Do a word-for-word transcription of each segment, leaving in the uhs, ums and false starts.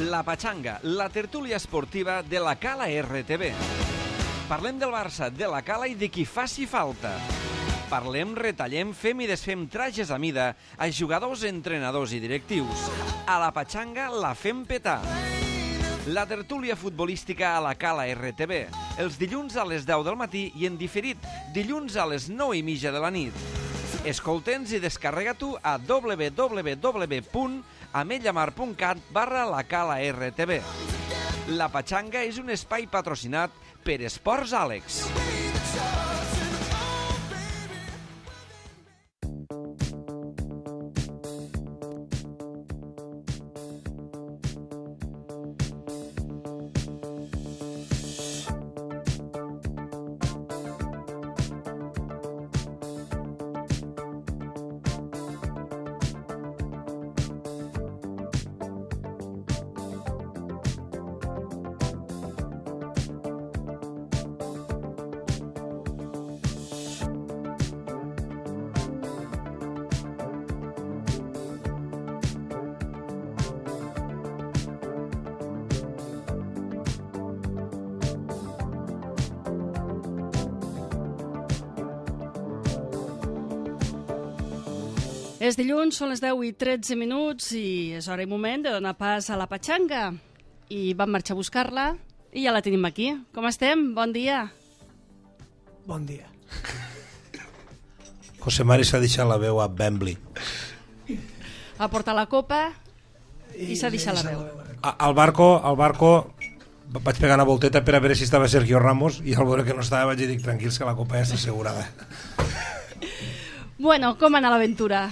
La Pachanga, la tertúlia esportiva de la Cala R T V. Parlem del Barça, de la Cala i de qui faci falta. Parlem, retallem, fem i desfem trajes a mida a jugadors, entrenadors i directius. A la Pachanga la fem petar. La tertúlia futbolística a la Cala R T V, els dilluns a les deu del matí i en diferit, dilluns a les nou i mitja de la nit. Escolta'ns i descarrega-t'ho a w w w punt ametlllamar punt cat barra la Cala R T V. La Pachanga és un espai patrocinat per Esports Àlex. És dilluns, són les deu i tretze minuts i és hora i moment de donar pas a la Pachanga. I vam marxar a buscar-la i ja la tenim aquí. Com estem? Bon dia. Bon dia. José Mari s'ha deixat la veu a Wembley. Ha portat la copa i, i s'ha deixat la veu. Al barco, al barco vaig pegar una volteta per a veure si estava Sergio Ramos i al veure que no estava vaig dir tranquils que la copa ja està assegurada. Bueno, com anar l'aventura?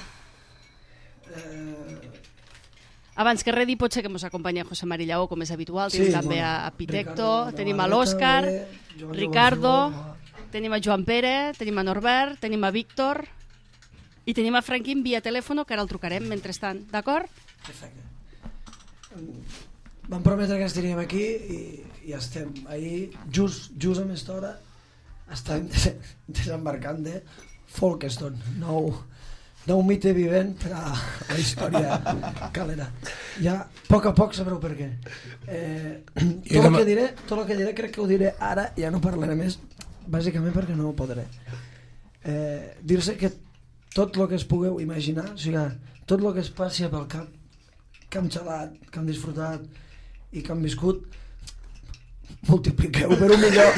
Abans que res dir, potser que ens acompanya José Mari Lleó, com és habitual. Tenim sí, també bueno, a Pitecto, Ricardo, tenim a l'Òscar, Ricardo, tenim a Joan Pere, tenim a Norbert, tenim a Víctor i tenim a Franquín via telèfon, que ara el trucarem mentrestant, d'acord? Perfecte. Vam prometre que estaríem aquí i ja estem. Ahir, just, just a aquesta hora, estàvem desembarcant de Folkestone, nou... d'un mite vivent per a la història calera. Ja, a poc a poc sabreu per què. Eh, tot el que diré, tot el que diré crec que ho diré ara, ja no parlaré més, bàsicament perquè no ho podré. Eh, dir-se que tot el que es pugueu imaginar, o sigui, tot el que es passi pel cap, que hem xalat, que hem disfrutat i que hem viscut, multipliqueu per un millor.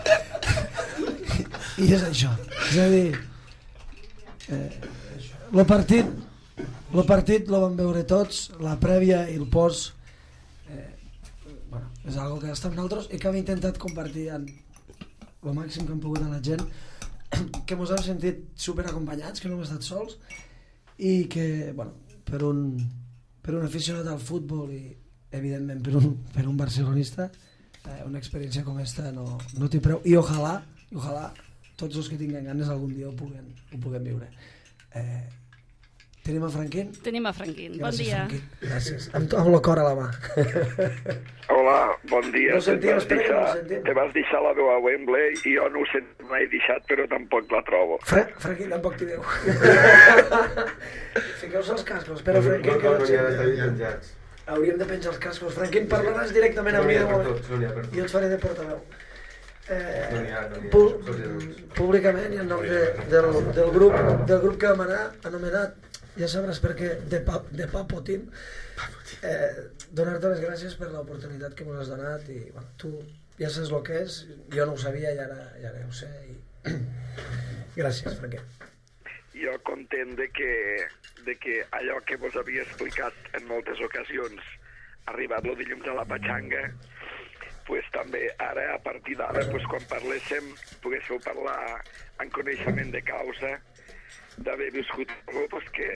I és això. És a dir, eh, el partit el partit lo vam veure tots, la prèvia i el post eh, bueno, és algo que està amb nosaltres i que hem intentat compartir en el màxim que hem pogut amb la gent, que ens hem sentit super acompanyats, que no hem estat sols i que, bueno, per un per un aficionat al futbol i evidentment per un, per un barcelonista eh, una experiència com aquesta no, no té preu i ojalà, i ojalà tots els que tinguen ganes algun dia ho puguem, ho puguem viure. Eh, tenim a Franquín? Tenim a Franquín, bon Gràcies, dia. Franquín. Gràcies, amb, amb el cor a la mà. Hola, bon dia. No sentim, te, vas espera que deixar, no sentim. te vas deixar la veu a Wembley i jo no ho sent mai deixat, però tampoc la trobo. Fra Franquín, tampoc t'hi veu. Fiqueu-se els cascos, espera, Franquín, que no et sentim. Hauríem de penjar els cascos. Franquín, parlaràs directament amb mi de moment. Jo et faré de portaveu. Eh, pu públicament i en nom de, del, del, grup, del grup que vam anar anomenat, ja sabràs per què, de, pa, de Papo Team, eh, donar-te les gràcies per l'oportunitat que m'has donat i bueno, tu ja saps el que és, jo no ho sabia i ara, i ara ho sé i... gràcies, Franquer. Jo content de que, de que allò que vos havia explicat en moltes ocasions ha arribat el dilluns a la Pachanga, pues també ara, a partir d'ara, pues, quan parléssim, poguéssiu parlar en coneixement de causa, d'haver viscut algú, pues que...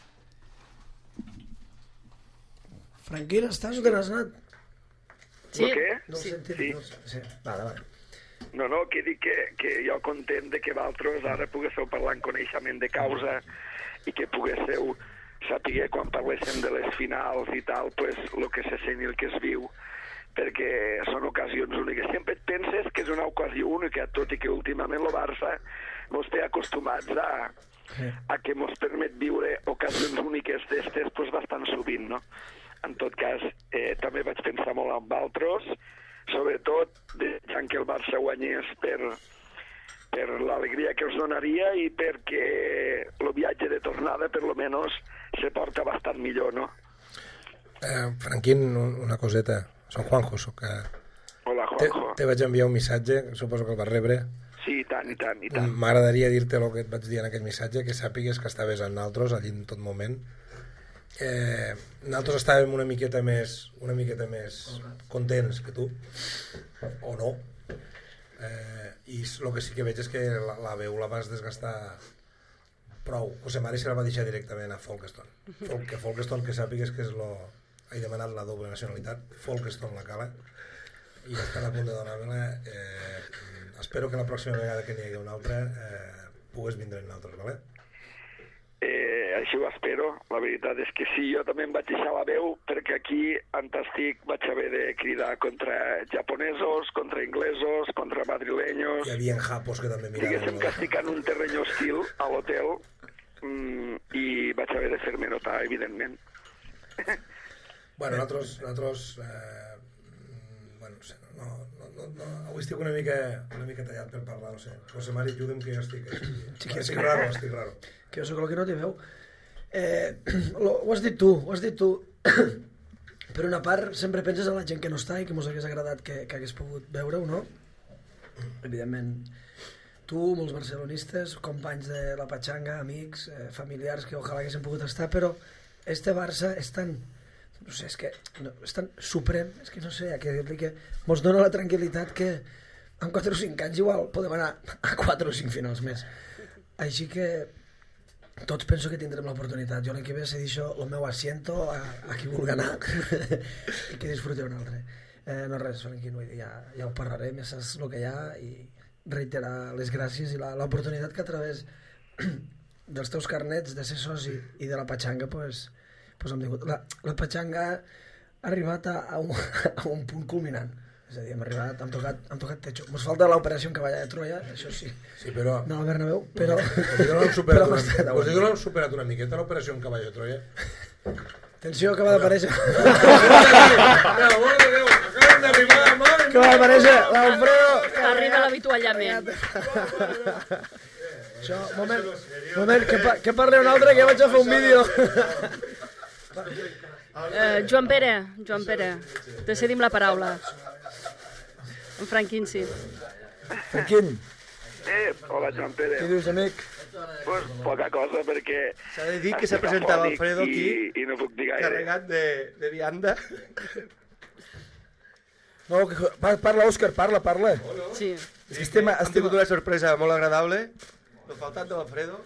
Franquín, estàs o te n'has anat? Sí. Què? No ho sí. sentim, sí. no, sí. Vale, vale. No, no, que dic que, que jo content de que vosaltres ara poguéssiu parlar en coneixement de causa i que poguéssiu saber quan parléssim de les finals i tal, pues, el que se sent i el que es viu, perquè són ocasions úniques. Sempre et penses que és una ocasió única, tot i que últimament el Barça mos té acostumats a, a que mos permet viure ocasions úniques d'estes pues, bastant sovint, no? en tot cas, eh, també vaig pensar molt en altres, sobretot deixant que el Barça guanyés per, per l'alegria que us donaria i perquè el viatge de tornada, per lo menos, se porta bastant millor, no? Eh, Franquín, una coseta. Soc Juanjo, soc... Eh... Hola, Juanjo. Te, te vaig enviar un missatge, suposo que el vas rebre. Sí, i tant, i tant, i tant. M'agradaria dir-te el que et vaig dir en aquell missatge, que sàpigues que estaves amb nosaltres allí en tot moment. Eh, nosaltres estàvem una miqueta més una miqueta més contents que tu, o no. Eh, I el que sí que veig és que la, la veu la vas desgastar prou. José Mari se la va deixar directament a Folkestone. Fol, que Folkestone, que sàpigues que és lo... he demanat la doble nacionalitat, Folkestone la cala, i estan a punt de donar-me-la. Eh, espero que la pròxima vegada que n'hi hagi una altra eh, pugues vindre amb nosaltres, ¿vale? Eh, així ho espero. La veritat és que sí, jo també em vaig deixar la veu perquè aquí, en Tastic, vaig haver de cridar contra japonesos, contra inglesos, contra madrileños. Hi havia japos que també miraven. Diguéssim que estic en un terreny hostil a l'hotel mm, i vaig haver de fer-me notar, evidentment. Bueno, nosaltres... nosaltres eh, bueno, no sé, no, no, no, no, avui estic una mica, una mica tallat per parlar, no sé. José Mari, ajuda'm que jo estic... estic, que estic raro, estic raro. Que jo sóc el que no t'hi veu. Eh, lo, ho has dit tu, ho has dit tu. Per una part, sempre penses en la gent que no està i que mos hagués agradat que, que hagués pogut veure-ho, no? Evidentment, tu, molts barcelonistes, companys de la Patxanga, amics, eh, familiars que ojalà haguessin pogut estar, però este Barça és tan... no sé, és que no, és tan suprem, és que no sé, a què dir-li que mos dona la tranquil·litat que en quatre o cinc anys igual podem anar a quatre o cinc finals més. Així que tots penso que tindrem l'oportunitat. Jo l'any que ve se deixo el meu asiento a, a qui vulgui anar i que disfruti un altre. Eh, no res, Franquín, vull dir, ja, ja ho parlarem, ja saps el que hi ha, i reiterar les gràcies i l'oportunitat que a través dels teus carnets de ser soci i de la Patxanga, pues, pues hem tingut. La, la Patxanga ha arribat a, a, un, a un punt culminant. És a dir, hem arribat, hem tocat, hem tocat techo. Ens falta l'operació en Cavalla de Troia, això sí. Sí, però... No, al Bernabéu, però... Us dic que l'hem superat, una, us dic que l'hem superat una miqueta, l'operació en Cavalla de Troia. Atenció, acaba d'aparèixer. Acabem d'arribar, mare! Acaba d'aparèixer l'Alfredo. Arriba l'avituallament. Això, moment, moment, que, pa, que parli un altre, que vaig a fer un vídeo. Eh, Joan Pere, Joan Pere, te cedim la paraula. En Franquín, sí. Franquín, Eh, hola, Joan Pere. què dius, amic? Pues poca cosa, perquè... S'ha de dir que s'ha presentat Alfredo aquí, I, i no puc dir gaire. carregat de, de vianda. No, que, pa- parla, Òscar, parla, parla. Sí. És que estem, has tingut una sorpresa molt agradable. No faltat de l'Alfredo.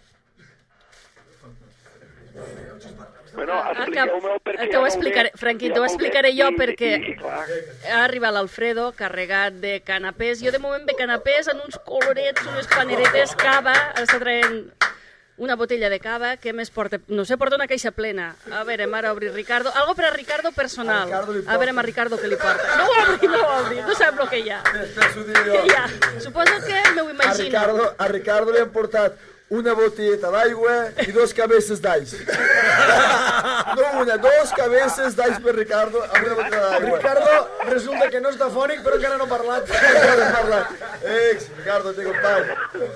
Bueno, expliqueu-me per què... T'ho explicaré, Franquín, t'ho explicaré jo perquè I, i, clar, ha arribat l'Alfredo carregat de canapés. Jo de moment ve canapés en uns colorets, unes paneretes, cava, està traient una botella de cava, què més porta? No sé, porta una caixa plena. A veure, ara obri Ricardo. Algo per a Ricardo personal. A Ricardo li A veure a Ricardo què li porta. No ho obri, no ho obri, no sap el que hi ha. Què hi ha? Suposo que m'ho A imagino. Ricardo, a Ricardo li han portat una botelleta d'aigua i dos cabezes d'alls. No una, dos cabezes d'alls per Ricardo amb una botella d'aigua. Ricardo resulta que no està fònic, però encara no ha parlat. Ricardo parla. Ex, Ricardo, te company.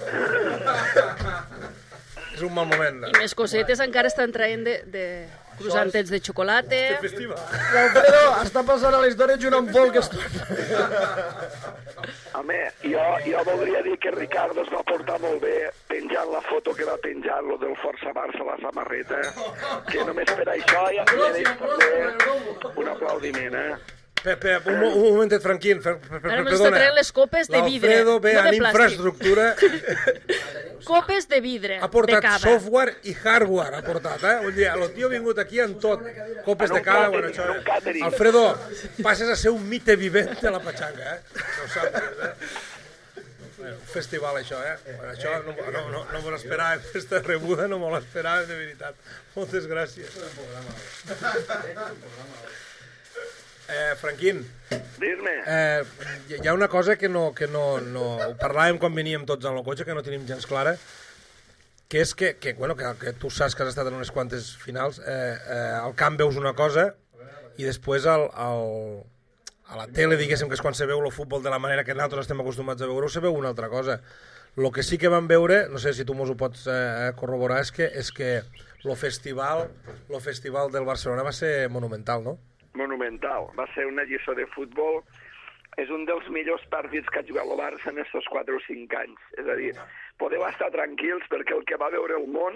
És un mal moment. I més cosetes encara estan traient de, de cruzantets de xocolata. L'Alfredo està passant a la història junt amb Folkestone. home, jo, jo voldria dir que Ricardo es va portar molt bé penjant la foto que va penjar, lo del Força Barça a la samarreta, que només per això ja mereix també un aplaudiment, eh? Espera, un, mo- un momentet, Franquín. Per, per, per, Ara ens perdona. està traient les copes de vidre, L'Alfredo ve no en de plàstic. infraestructura, Copes de vidre, ha de portat cava. software i hardware, ha portat, eh? Vull dir, el tio ha vingut aquí en tot. Copes En un de cava, càtering, bueno, això... en un càtering. Alfredo, passes a ser un mite vivent de la Patxanga, eh? No ho saps, eh? Bueno, un festival, això, eh? Bueno, això no, no, no, no me l'esperava, aquesta rebuda no me l'esperava, de veritat. Moltes gràcies. Eh, Franquín, Dir-me, eh, hi ha una cosa que no, que no, no... Ho parlàvem quan veníem tots en el cotxe, que no tenim gens clara, que és que, que, bueno, que, que tu saps que has estat en unes quantes finals, eh, eh, al camp veus una cosa i després el, el, a la tele, diguéssim, que és quan se veu el futbol de la manera que nosaltres estem acostumats a veure-ho, se veu una altra cosa. El que sí que vam veure, no sé si tu mos ho pots eh, corroborar, és que és que el festival, lo festival del Barcelona va ser monumental, no? Monumental. Va ser una lliçó de futbol. És un dels millors partits que ha jugat el Barça en estos quatre o cinc anys. És a dir, podeu estar tranquils perquè el que va veure el món,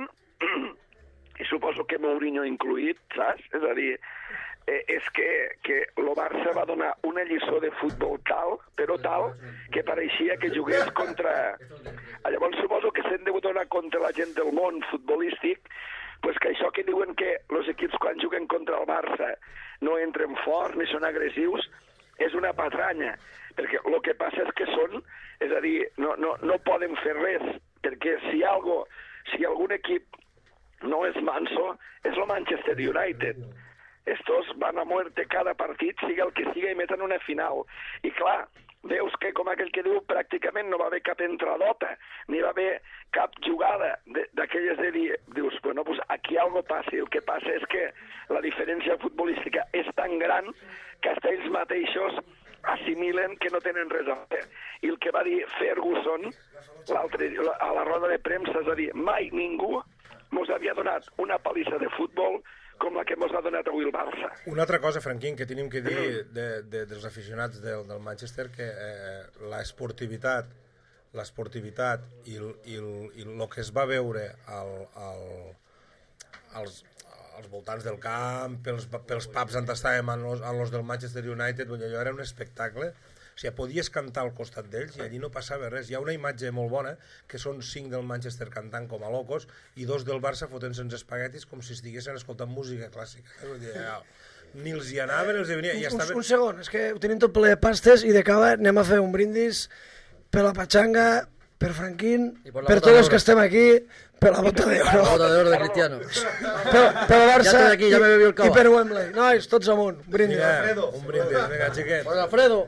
i suposo que Mourinho incluït, saps? És a dir, eh, és que, que el Barça va donar una lliçó de futbol tal, però tal, que pareixia que jugués contra... Llavors suposo que s'han de donar contra la gent del món futbolístic, pues que això que diuen que els equips quan juguen contra el Barça no entren fort ni són agressius, és una patranya, perquè el que passa és que són, és a dir, no, no, no poden fer res, perquè si algo, si algun equip no és manso, és el Manchester United. Estos van a muerte cada partit, siga el que siga, i meten una final. I clar, veus que, com aquell que diu, pràcticament no va haver cap entradota, ni va haver cap jugada d'aquelles de dir, dius, bueno, pues aquí algo passa, i el que passa és que la diferència futbolística és tan gran que hasta ells mateixos assimilen que no tenen res a fer. I el que va dir Ferguson l'altre a la roda de premsa, és a dir, mai ningú mos havia donat una palissa de futbol com la que mos ha donat avui el Barça. Una altra cosa, Franquín, que tenim que dir de, de, dels aficionats del, del Manchester, que eh, l'esportivitat l'esportivitat i, el, i, el, i el que es va veure al, al, als, als voltants del camp, pels, pels pubs on estàvem en los, en los del Manchester United, allò era un espectacle. O sigui, podies cantar al costat d'ells i allí no passava res. Hi ha una imatge molt bona, que són cinc del Manchester cantant com a locos i dos del Barça fotent-se uns espaguetis com si estiguessin escoltant música clàssica. Ni els hi anaven, els hi venia... Un, ja estaven... un segon, és que ho tenim tot ple de pastes i de cava anem a fer un brindis per la Pachanga, per Franquín, per, per tots els que estem aquí, per la bota d'oro. La bota d'oro de Cristiano. Per, per el Barça ja aquí, ja i, el i per Wembley. Nois, tots amunt, un brindis. Mira, un brindis, vinga, xiquet. Pues Alfredo.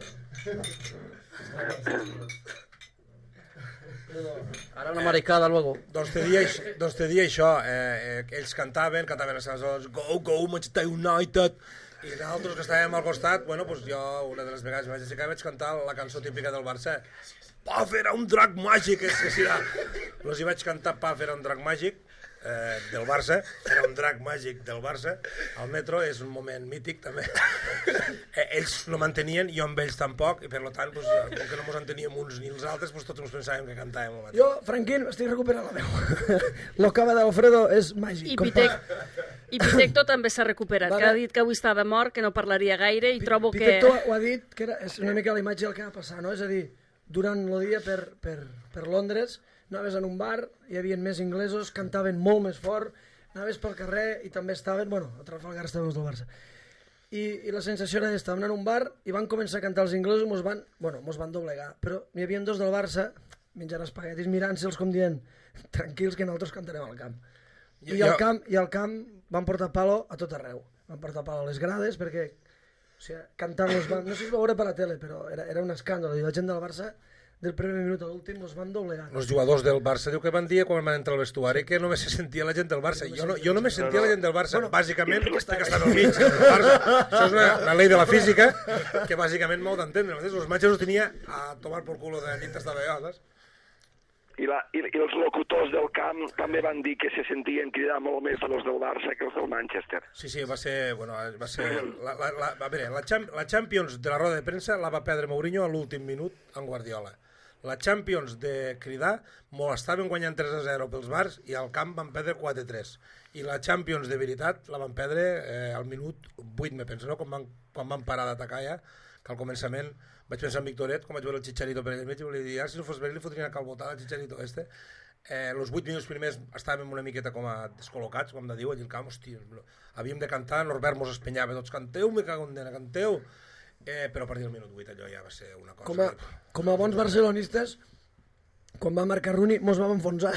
Ara una maricada luego. Doncs te dia, doncs te dia això, eh, eh, ells cantaven, cantaven les seves zones, go, go, Manchester United, i nosaltres que estàvem al costat, bueno, doncs jo una de les vegades vaig aixecar i vaig cantar la cançó típica del Barça, Paf era un drac màgic, és que serà. Doncs hi vaig cantar Paf era un drac màgic, eh, del Barça, era un drac màgic del Barça, al metro, és un moment mític també. eh, ells no mantenien, jo amb ells tampoc, i per tant, pues, com que no ens enteníem uns ni els altres, pues, tots ens pensàvem que cantàvem el mateix. Jo, Franquín, estic recuperant la veu. Lo cava d'Alfredo és màgic. I Pitec, i Pitecto també s'ha recuperat, vale. Que ha dit que avui estava mort, que no parlaria gaire, i trobo que... Pitecto ho ha dit, que era, és una mica la imatge del que va passar, no? És a dir, durant el dia per, per, per Londres, anaves en un bar, hi havia més inglesos, cantaven molt més fort, anaves pel carrer i també estaven, bueno, a Trafalgar estaven els del Barça. I, i la sensació era que estaven en un bar i van començar a cantar els inglesos i mos van, bueno, mos van doblegar, però n'hi havia dos del Barça menjant espaguetis, mirant-se'ls com dient tranquils que nosaltres cantarem al camp. I, I, al camp, I al camp van portar palo a tot arreu, van portar palo a les grades perquè, o sigui, cantant los van, no sé si es va veure per la tele, però era, era un escàndol, i la gent del Barça del primer minut a l'últim els van doblegar. Els jugadors del Barça diu que van dir quan van entrar al vestuari que només se sentia la gent del Barça. Jo, no, jo només sentia la gent del Barça, bueno, bàsicament perquè estan al mig del Barça. Això és una, una llei de la física que bàsicament m'ho d'entendre. Els matxos els tenia a tomar por culo de dintre de vegades. I, la, i, I els locutors del camp també van dir que se sentien cridar molt més els del Barça que els del Manchester. Sí, sí, va ser... Bueno, va ser la, la, la, a veure, la, la Champions de la roda de premsa la va perdre Mourinho a l'últim minut en Guardiola. La Champions de cridar molt estaven guanyant tres a zero pels bars i al camp van perdre quatre a tres. I la Champions de veritat la van perdre eh, al minut vuit, me penso, no? Quan van, quan van parar d'atacar ja, que al començament vaig pensar en Victoret, com vaig veure el Chicharito per allà mig, i volia dir, ah, si no fos bé, li fotrien a calbotar el Chicharito este. Eh, els vuit minuts primers estàvem una miqueta com a descol·locats, com de diu, allà al camp, hòstia, havíem de cantar, Norbert mos espenyava, tots canteu, me cago en dena, canteu. Eh, però a partir del minut vuit allò ja va ser una cosa... Com a, com a bons barcelonistes, quan va marcar Rooney, mos vam enfonsar.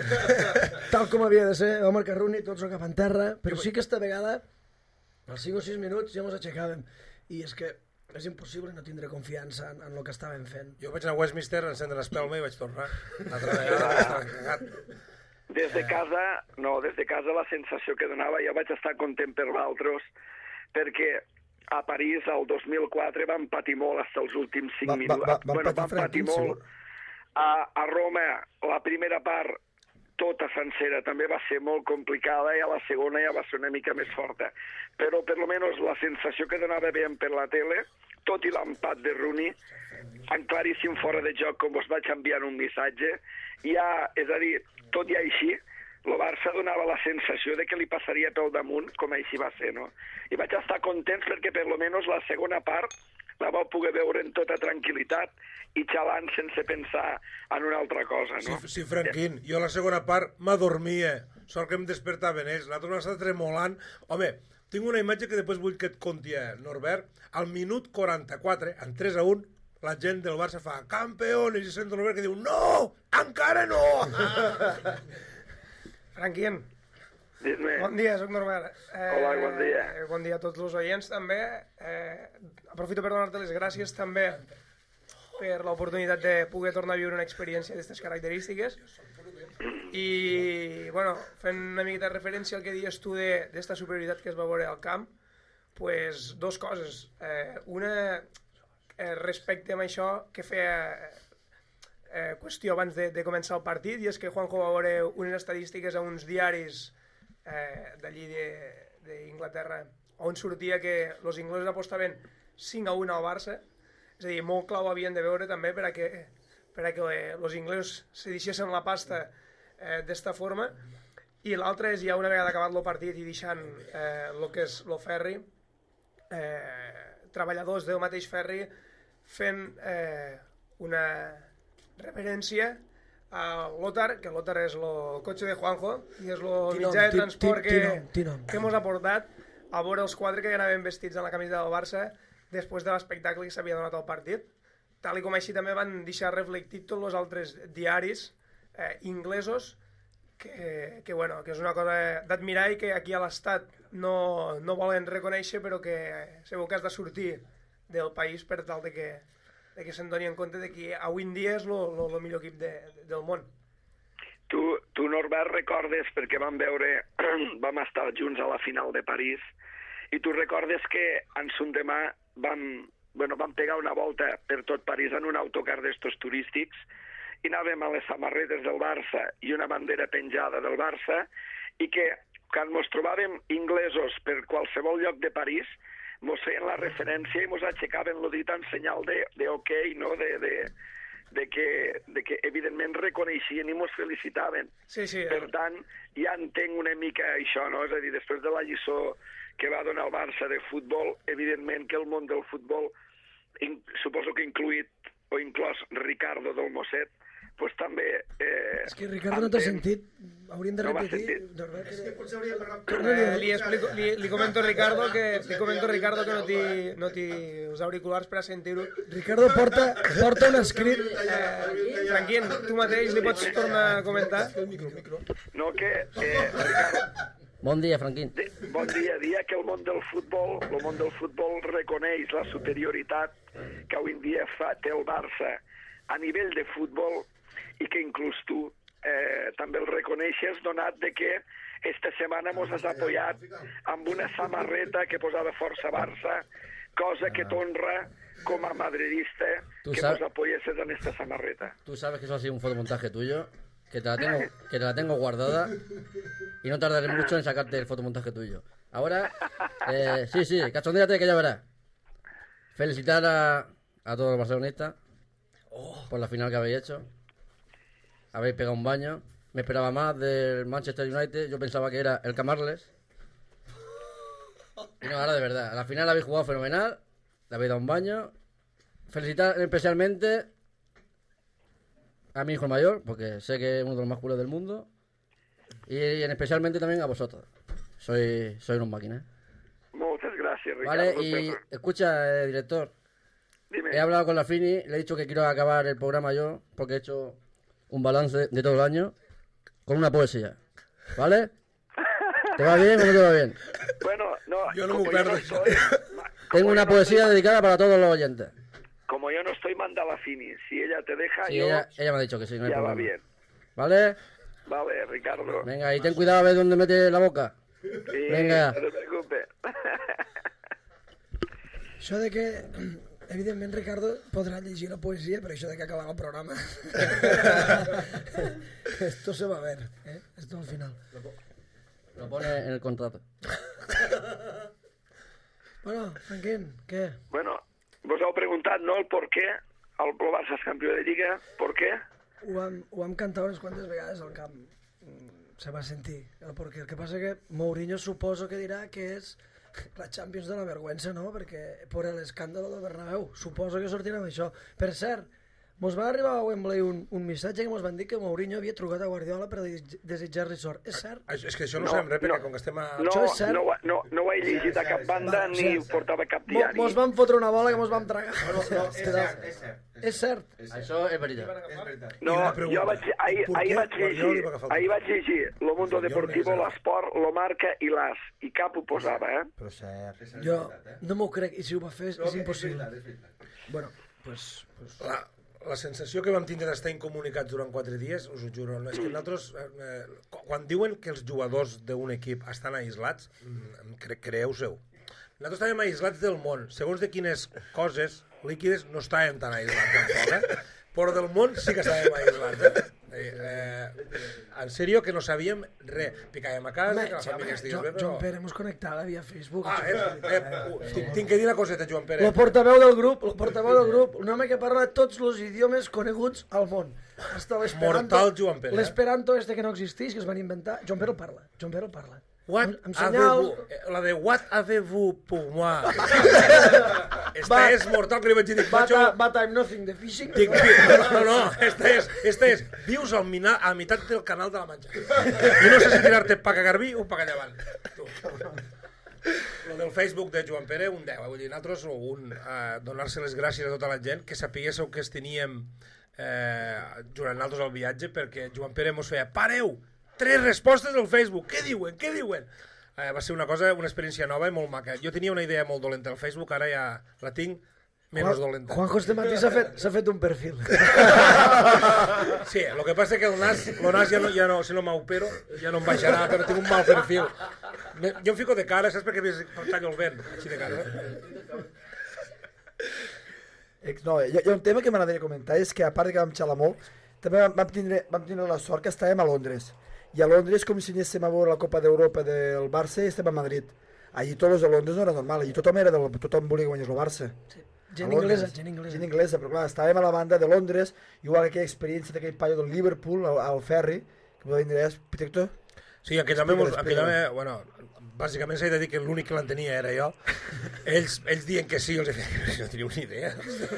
Tal com havia de ser, va marcar Rooney, tots cap en terra, però sí que esta vegada, als cinc o sis minuts ja mos aixecàvem. I és que és impossible no tindre confiança en, en el que estàvem fent. Jo vaig anar a Westminster, encendre l'espelma i vaig tornar. L'altra vegada estava cagat. Des de casa, no, des de casa la sensació que donava, jo vaig estar content per l'altres, perquè a París el dos mil quatre van patir molt fins als últims cinc Va- va- minuts. va- van bueno, patir van patir Franquín, molt. segur. A, a Roma, la primera part tota sencera també va ser molt complicada i a la segona ja va ser una mica més forta. Però per lo menos la sensació que donava veient per la tele, tot i l'empat de Rooney, en claríssim fora de joc, com us vaig enviar un missatge, ja, és a dir, tot i així, el Barça donava la sensació de que li passaria pel damunt, com així va ser, no? I vaig estar contents perquè per lo menos la segona part la vau poder veure en tota tranquil·litat i xalant sense pensar en una altra cosa, no? Sí, sí, Franquín, jo la segona part m'adormia, sort que em despertaven ells, nosaltres vam estar tremolant. Home, tinc una imatge que després vull que et conti, eh, Norbert. Al minut quaranta-quatre, en tres a un, la gent del Barça fa campeones i sento Norbert que diu no, encara no! Franquín, Dis-me. bon dia, soc Norbert. Eh, Hola, bon dia. Bon dia a tots els oients també. Eh, aprofito per donar-te les gràcies també per l'oportunitat de poder tornar a viure una experiència d'aquestes característiques. I, bueno, fent una miqueta de referència al que dius tu d'esta superioritat que es va veure al camp, pues, dos coses. Eh, una, eh, respecte a això que feia eh, qüestió abans de, de començar el partit, i és que Juanjo va veure unes estadístiques a uns diaris eh, d'allí d'Inglaterra, on sortia que els inglesos apostaven cinc a un al Barça, és a dir, molt clau havien de veure també per a que, per a que els inglesos se deixessin la pasta eh, d'esta forma. I l'altra és ja una vegada acabat el partit i deixant eh, el que és el Ferri, eh, treballadors del mateix Ferri fent eh, una referència a Lothar, que Lothar és el cotxe de Juanjo i és el mitjà de transport que, que hemos aportat a veure els quatre que anaven vestits en la camiseta del Barça després de l'espectacle que s'havia donat al partit, tal i com així també van deixar reflectit tots els altres diaris eh, inglesos que, que, bueno, que és una cosa d'admirar i que aquí a l'Estat no, no volen reconèixer, però que segur que has de sortir del país per tal de que de que se'n doni en compte de que avui en dia és el millor equip de, de, del món. Tu, tu, Norbert, recordes, perquè vam veure, vam estar junts a la final de París, i tu recordes que en son demà vam, bueno, vam pegar una volta per tot París en un autocar d'estos turístics i anàvem a les samarretes del Barça i una bandera penjada del Barça, i que quan ens trobàvem inglesos per qualsevol lloc de París mos feien la referència i mos aixecaven el dit en senyal de, de ok, no? de, de, de, que, de que evidentment reconeixien i mos felicitaven. Sí, sí. Per tant, ja entenc una mica això, no? És a dir, després de la lliçó que va donar el Barça de futbol, evidentment que el món del futbol, in, suposo que incluït o inclòs Ricardo del Mosset, pues també... Eh, és que Ricardo no t'ha sentit, hauríem de no repetir. No és que potser hauria de parlar... Eh, li, explico, li, li comento a Ricardo que, li comento a Ricardo que no té no els auriculars per a sentir-ho. Ricardo porta, porta un escrit... Eh, Franquín, tu mateix li pots tornar a comentar? No, que... Eh, Ricardo, Bon dia, Franquín. de, bon dia, dia que el món del futbol, el món del futbol reconeix la superioritat que avui en dia fa, té el Barça a nivell de futbol, i que inclús tu eh, també el reconeixes, donat de que esta setmana mos has apoyat amb una samarreta que posava Força Barça, cosa que t'honra com a madridista que sabes, mos apoyesses en esta samarreta. Tú sabes que eso ha sido un fotomontaje tuyo, que te la tengo, que te la tengo guardada y no tardaré mucho en sacarte el fotomontaje tuyo. Ahora, eh, sí, sí, cachondéate que ya verás. Felicitar a, a todos los barcelonistas por la final que habéis hecho. Habéis pegado un baño. Me esperaba más del Manchester United. Yo pensaba que era el Camarles. Y no, ahora de verdad. A la final habéis jugado fenomenal. Le habéis dado un baño. Felicitar especialmente a mi hijo mayor, porque sé que es uno de los más culos del mundo. Y en especialmente también a vosotros. Soy, soy unos máquinas. Moltes gràcies, Ricardo. Vale, y per... escucha, eh, director. Dime. He hablado con la Fini, le he dicho que quiero acabar el programa yo, porque he hecho un balance de todo el año con una poesía. ¿Vale? ¿Te va bien o no te va bien? Bueno, no, Yo no como me yo perdo. no estoy, Tengo una yo no poesía estoy- dedicada para todos los oyentes. Como yo no estoy, manda la Fini. Si ella te deja, Sí, yo... ella, ella me ha dicho que sí, no hay ya va problema. bien. ¿Vale? Vale, Ricardo. Venga, y ten cuidado a ver dónde mete la boca. Sí, venga. no te preocupes. Això de que, evidentment, Ricardo podrà llegir la poesia, però això de que acabarà el programa... Esto se va a ver, ¿eh? Esto al final. Lo pone en el contrato. Bueno, Franquín, què? Bueno, vos heu preguntat, no?, el por què el Barça és campió de Lliga, per què? Ho vam, ho vam cantar unes quantes vegades al camp. Se va sentir. Perquè el que passa que Mourinho suposo que dirà que és la Champions de la vergüenza, no? Perquè per l'escàndalo del Bernabéu. Suposo que sortirà amb això. Per cert, mos va arribar a Wembley un, un missatge que mos van dir que Mourinho havia trucat a Guardiola per desitjar-li sort. És cert? Ah, és que això no, no sabem res, perquè no, com que estem a... No, això és cert? no, no, no ho he llegit a cap banda Va, ni sí, portava cap Mo, diari. mos van fotre una bola que mos vam tragar. No, no, és cert, és cert. És cert? Això és veritat. És veritat. No, I la pregunta, jo vaig, ahir, ¿por ahir qué vaig Guardiola llegir, li va agafar el ahir títol? vaig llegir Lo Mundo Deportivo, l'Esport, Lo Marca i l'As, i cap ho posava, eh? Però cert. Jo no m'ho crec, i si ho va fer és, és impossible. És veritat. Bueno, pues... pues... La, la sensació que vam tindre d'estar incomunicats durant quatre dies, us ho juro, no? És que nosaltres, eh, quan diuen que els jugadors d'un equip estan aislats, cre creeu-se-ho. Nosaltres estàvem aislats del món, segons de quines coses líquides no estàvem tan aislats tampoc, eh? Però del món sí que estàvem aislats, eh? Eh, eh, en sèrio que no sabíem res. Picàvem a casa, Home, que la sí, família home, estigués Jo, bé, però... Joan Pere mos connectava via Facebook. Ah, això eh, és veritat, eh, eh? tinc, tinc que dir una coseta, Joan Pere. El portaveu del grup, el portaveu del grup, un home que parla tots els idiomes coneguts al món. Hasta l'esperanto, Mortal Joan Pere. l'esperanto este que no existeix, que es van inventar. Joan Pere el parla, Joan Pere el parla. What Amb- amb avez-vous? senyals- Eh, La de what avez-vous pour moi? Esta Va- és mortal, que li vaig dir, dic, But, macho... uh, but I'm nothing de fishing. Dic, vi- no, no, esta és, esta és, vius al mina, a meitat del canal de la Manxa. I no sé si tirar-te pa cagar vi o pa cagar avant. Tu. Lo del Facebook de Joan Pere, un deu. Vull dir, nosaltres, un, eh, donar-se les gràcies a tota la gent, que sapiguéssiu que es teníem eh, durant nosaltres el viatge, perquè Joan Pere mos feia, pareu, tres respostes del Facebook, què diuen, què diuen? Eh, va ser una cosa, una experiència nova i molt maca. Jo tenia una idea molt dolenta del Facebook, ara ja la tinc menys dolenta. Juanjo este matí s'ha fet, s'ha fet un perfil. Sí, el que passa que el nas, el nas ja no, ja no, si no m'opero, ja no em baixarà, però tinc un mal perfil. Me- Jo em fico de cara, saps perquè tallo el vent, així de cara. Eh? Eh, No, hi ha, hi ha un tema que m'agradaria comentar, és que a part de que vam xalar molt, també vam, vam, tindre, vam tindre la sort que estàvem a Londres. I a Londres, com si anéssim a veure la Copa d'Europa del Barça, i estem a Madrid. Allí tots els de Londres no era normal, allí tothom, era del, tothom volia guanyar el Barça. Sí. A Gent Londres. inglesa, gent inglesa. Gent inglesa, però clar, estàvem a la banda de Londres, igual que aquella experiència d'aquell paio del Liverpool, al, al ferri, que va vindre, Pitector. Sí, aquell home, mos- Explica, aquell explica. home, bueno, bàsicament s'ha de dir que l'únic que l'entenia era jo. Ells, ells diuen que sí, els deia, si no teniu ni idea.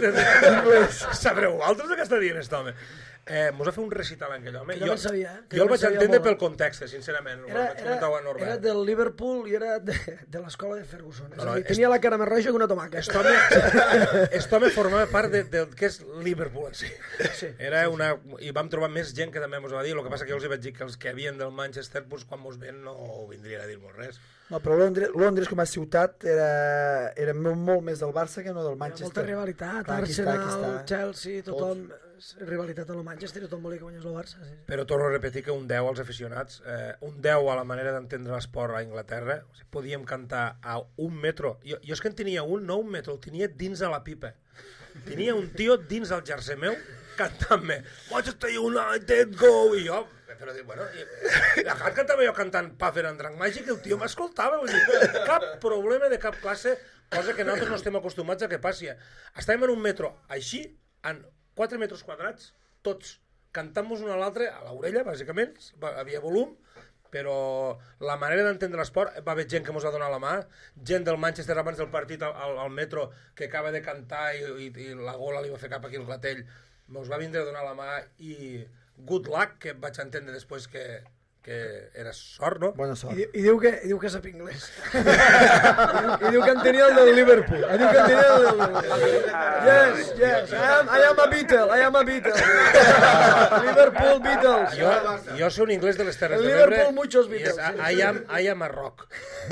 Sabreu altres de què està dient aquest home? Eh, mos va fer un recital en aquell home. Que jo no en sabia, eh? Que jo jo el no vaig sabia entendre molt, pel eh? context, sincerament. Era, Vaig era, comentar a Norbert. era del Liverpool i era de, de l'escola de Ferguson. És No, a no, dir, és- tenia la cara més roja que una tomaca. Aquest home, aquest home formava part de, del que és Liverpool en si. Sí. Era una, I vam trobar més gent que també mos va dir, el que passa que jo els hi vaig dir que els que havien del Manchester, doncs, quan mos ven no vindrien a dir-nos res. No, però Londres, Londres com a ciutat era, era molt, molt més del Barça que no del Hi ha Manchester. molta rivalitat, Clar, aquí està, Arsenal, aquí està. Chelsea, tothom... Rivalitat a lo Manchester i tothom volia que guanyés el Barça. Sí. Però torno a repetir que un deu als aficionats, eh, un deu a la manera d'entendre l'esport a Anglaterra, o sigui, podíem cantar a un metro. Jo, jo és que en tenia un, no un metro, el tenia dins de la pipa. Tenia un tio dins del jersey meu cantant-me Manchester United, go! I jo, però dic, bueno, i, la gat cantava jo cantant Puffer and Drunk Magic i el tio m'escoltava, vull dir, cap problema de cap classe, cosa que nosaltres no estem acostumats a que passi. Estàvem en un metro així, en quatre metres quadrats, tots, cantant-nos un a l'altre a l'orella, bàsicament, va- havia volum, però la manera d'entendre l'esport, va haver gent que mos va donar la mà, gent del Manchester abans del partit al, al, al metro que acaba de cantar i, i, i la gola li va fer cap aquí al clatell, mos va vindre a donar la mà i good luck, que vaig entendre després que, que era sort, no? Bona I, sort. di- i, diu que, I diu que sap anglès. I, diu, I diu que en tenia el del Liverpool. I diu que en tenia el del Liverpool. Yes, yes, I am, I am a Beatle, I am a Beatle. Liverpool Beatles. Jo, jo soy un inglès de les Terres El de l'Ebre Liverpool, muchos i Beatles, és, sí. I, am, I am a rock.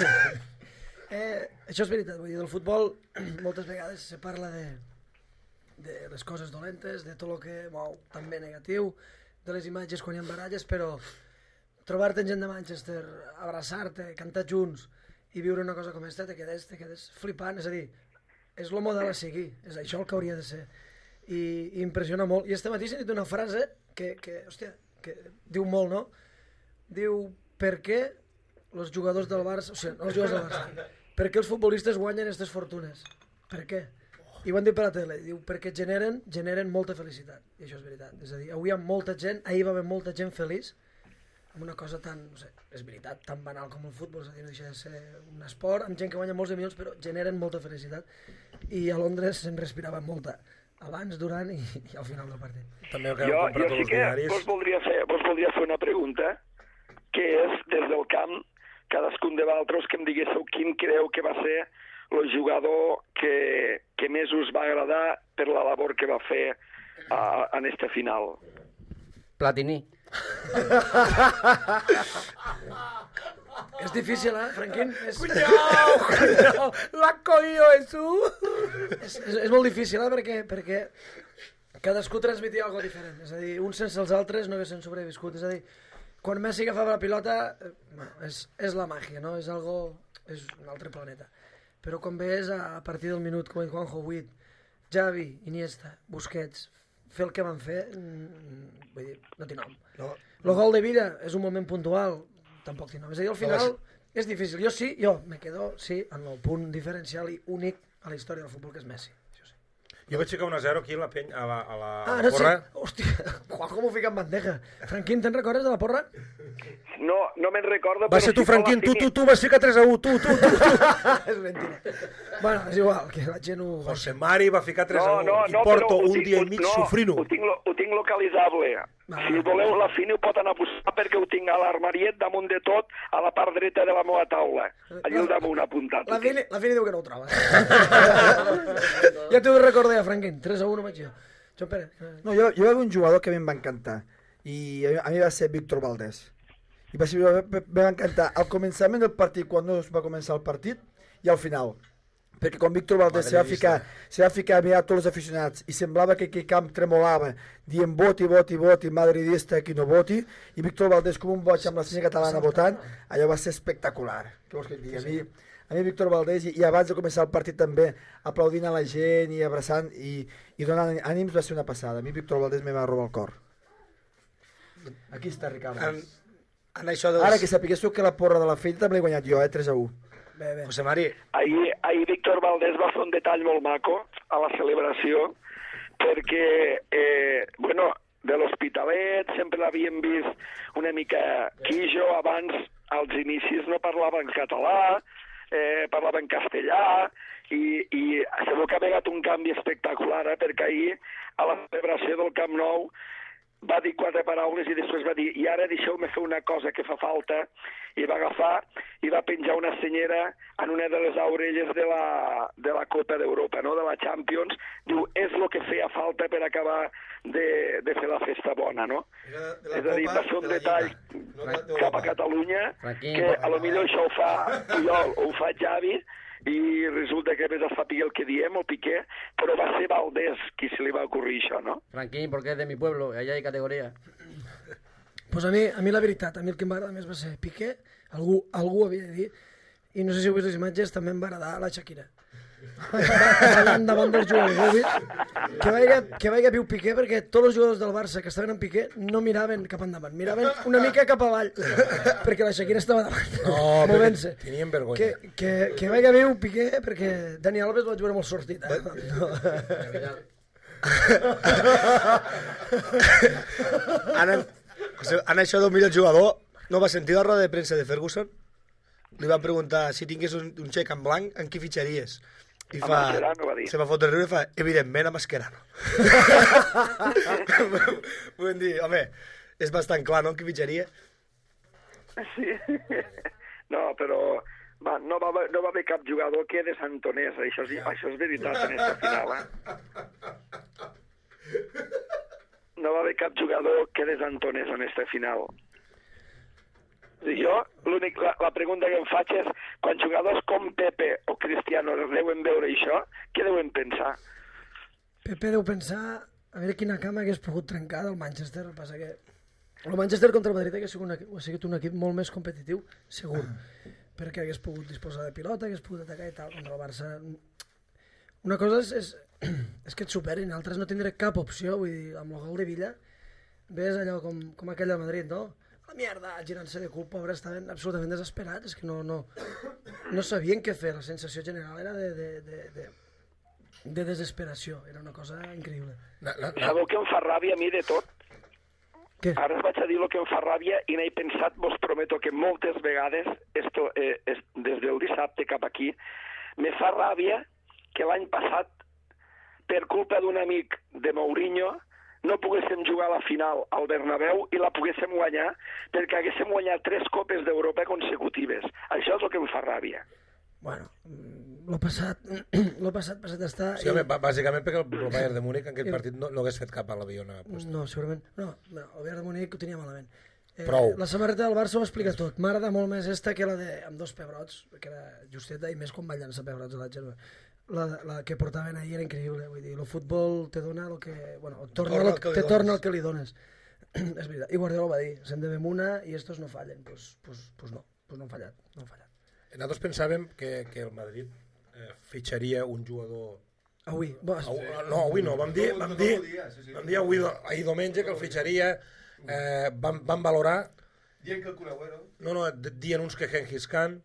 Eh, això és veritat, vull dir, del futbol moltes vegades se parla de, de les coses dolentes, de tot el que mou també negatiu, de les imatges quan hi ha baralles, però trobar-te en gent de Manchester, abraçar-te, cantar junts i viure una cosa com aquesta, te quedes, te quedes flipant, és a dir, és el model a seguir, és això el que hauria de ser. I, i impressiona molt. I este matí he dit una frase que, que, hòstia, que diu molt, no? Diu, per què els jugadors del Barça, o sigui, no els jugadors del Barça, per què els futbolistes guanyen aquestes fortunes? Per què? I ho han dit per la tele, diu, perquè generen, generen molta felicitat, i això és veritat. És a dir, avui hi ha molta gent, ahir va haver molta gent feliç, amb una cosa tan, no sé, és veritat, tan banal com el futbol, és a dir, no deixa de ser un esport, amb gent que guanya molts de milions, però generen molta felicitat. I a Londres se'n respirava molta, abans, durant i, i al final del partit. També que jo, jo jo sí que vos voldria, fer, vos voldria fer una pregunta, que és, des del camp, cadascun de vosaltres que em diguéssiu quin creu que va ser el jugador que, que més us va agradar per la labor que va fer a, en este final. Platini. És difícil, eh, Franquín? És... Cuidao, cuidao, l'ha cogido Jesús. És, és, és molt difícil, eh, perquè, perquè cadascú transmetia alguna cosa diferent. És a dir, uns sense els altres no haguessin sobreviscut. És a dir, quan Messi agafava la pilota, eh, bueno, és, és la màgia, no? És algo, és un altre planeta. Però quan ves a, a partir del minut com en Juanjo Huit, Xavi, Iniesta, Busquets, fer el que van fer, mm, vull dir, no té nom. No. El gol de Vida és un moment puntual, tampoc té nom. És a dir, al final no, és difícil. Jo sí, jo me quedo, sí, en el punt diferencial i únic a la història del futbol, que és Messi. Això sí. Jo vaig ficar un a zero aquí a la, penya, a la, a la, ah, a la no, porra. Sí. Hòstia, Juanjo m'ho fica en bandeja. Franquín, te'n recordes de la porra? No, no me'n recordo, Va ser tu, Franquín, tu, tu, tu vas ficar tres a u, tu, tu, tu, tu. És mentira. Bueno, és igual, que la gent ho... José Mari va ficar tres no, a u no, i no, porto un un dia i mig no, sofrint-ho. Ho tinc, ho tinc localitzable. Ah, si voleu la fina ho pot anar a buscar perquè ho tinc a l'armariet damunt de tot a la part dreta de la meva taula. Allà al damunt apuntat. La Fini, la Fini diu que no ho troba. Ja t'ho recordé, Franquín, tres a u no vaig jo. Joan Pere. No, jo, jo hi havia un jugador que a mi em va encantar i a mi, a mi va ser Víctor Valdés. I va ser, me va encantar al començament del partit, quan no es va començar el partit, i al final. Perquè quan Víctor Valdés se va, ficar, se va ficar a mirar tots els aficionats i semblava que aquell camp tremolava, dient voti, voti, voti, madridista, qui no voti, i Víctor Valdés com un boig amb la senya catalana votant, allò va ser espectacular. Què vols que et digui? A mi, a mi Víctor Valdés, i, i abans de començar el partit també, aplaudint a la gent i abraçant i, i donant ànims, va ser una passada. A mi Víctor Valdés me va robar el cor. Aquí està, Ricard. En, en això dels... Ara que sapiguéssiu que la porra de la feta també l'he guanyat jo, eh, tres a u. Bé, bé. José Mari. Ahir, ahir Víctor Valdés va fer un detall molt maco a la celebració perquè, eh, bueno, de l'Hospitalet sempre l'havíem vist una mica quijo abans, als inicis no parlava en català, eh, parlava en castellà i, i segur que ha pegat un canvi espectacular, eh, perquè ahir a la celebració del Camp Nou va dir quatre paraules i després va dir i ara deixeu-me fer una cosa que fa falta i va agafar i va penjar una senyera en una de les orelles de la, de la Copa d'Europa, no? De la Champions. Diu, és el que feia falta per acabar de, de fer la festa bona, no? De la, de la és a dir, va fer un detall Lliga, no cap a Catalunya Franquín, que a lo millor això ho fa Puyol o ho fa Xavi i resulta que més es sàpiga el que diem, o Piqué, però va ser Valdés qui se li va ocorrir això, no? Franquín, porque es de mi pueblo, allá hay categoría. Pues a mi, a mi la veritat, a mi el que em va agradar més va ser Piqué, algú, algú havia de dir, i no sé si heu vist les imatges, també em va agradar la Shakira. Ballant davant dels jugadors, heu vist? Que vaiga, que vaiga viu Piqué, perquè tots els jugadors del Barça que estaven en Piqué no miraven cap endavant, miraven una mica cap avall, perquè la Shakira estava davant, No, movent-se. perquè tenien vergonya. Que, que, que vaiga viu Piqué, perquè Dani Alves el vaig veure molt sortit. Eh? No. Ara, en això del millor jugador, no va sentir la roda de premsa de Ferguson? Li van preguntar si tingués un, un xec en blanc, en qui fitxaries? I A fa... Mascherano va dir. Se va fotre riure i fa, evidentment, a Mascherano. Vull dir, home, és bastant clar, no?, en qui fitxaria. Sí. No, però va, no, va, no va haver cap jugador que desentonés. Això és, això és veritat en aquesta final, eh? No va haver cap jugador que desentonés en aquesta final. Jo, l'únic, la, la pregunta que em faig és, quan jugadors com Pepe o Cristiano deuen veure això, què deuen pensar? Pepe deu pensar a veure quina cama hagués pogut trencar del Manchester. El passa que el Manchester contra el Madrid hagués sigut, una, ha sigut un equip molt més competitiu, segur, perquè hagués pogut disposar de pilota, hagués pogut atacar i tal. Contra el Barça una cosa és, és, és que et superin, altres no tindré cap opció, vull dir, amb el gol de Villa, ves allò com, com aquell de Madrid, no? La mierda, girant-se de cul, pobres, estaven absolutament desesperats, és que no, no, no sabien què fer, la sensació general era de, de, de, de, de desesperació, era una cosa increïble. No, no, no. Sabeu què em fa ràbia a mi de tot? Què? Ara us vaig a dir el que em fa ràbia i n'he pensat, vos prometo que moltes vegades, esto, eh, es, des del dissabte cap aquí, me fa ràbia que l'any passat, per culpa d'un amic de Mourinho, no poguéssim jugar a la final al Bernabéu i la poguéssim guanyar perquè haguéssim guanyat tres copes d'Europa consecutives. Això és el que em fa ràbia. Bueno, lo passat, lo passat, passat està... Sí, home, bàsicament perquè el Bayern de Múnich en aquell partit no, no hagués fet cap a l'avió. No, segurament. No, no, el Bayern de Múnich ho tenia malament. Eh, Prou. La samarreta del Barça ho explica tot. M'agrada molt més esta que la de amb dos pebrots, que era justeta, i més quan van llançar pebrots a la Gerba. La, la que portaven ahir era increïble, vull dir, el futbol te dona el que... Bueno, torna lo, te torna el que li dones. És veritat. I Guardiola va dir, se'n devem una i estos no fallen. Pues, pues, pues no, pues no han fallat, no han fallat. Nosaltres pensàvem que, que el Madrid eh, fitxaria un jugador... Avui? Bos... No, avui no, vam dir, vam dir, vam dir avui, ahir diumenge que el fitxaria, eh, vam, vam valorar... Dient que el Cunagüero... No, no, dient uns que Genghis Khan,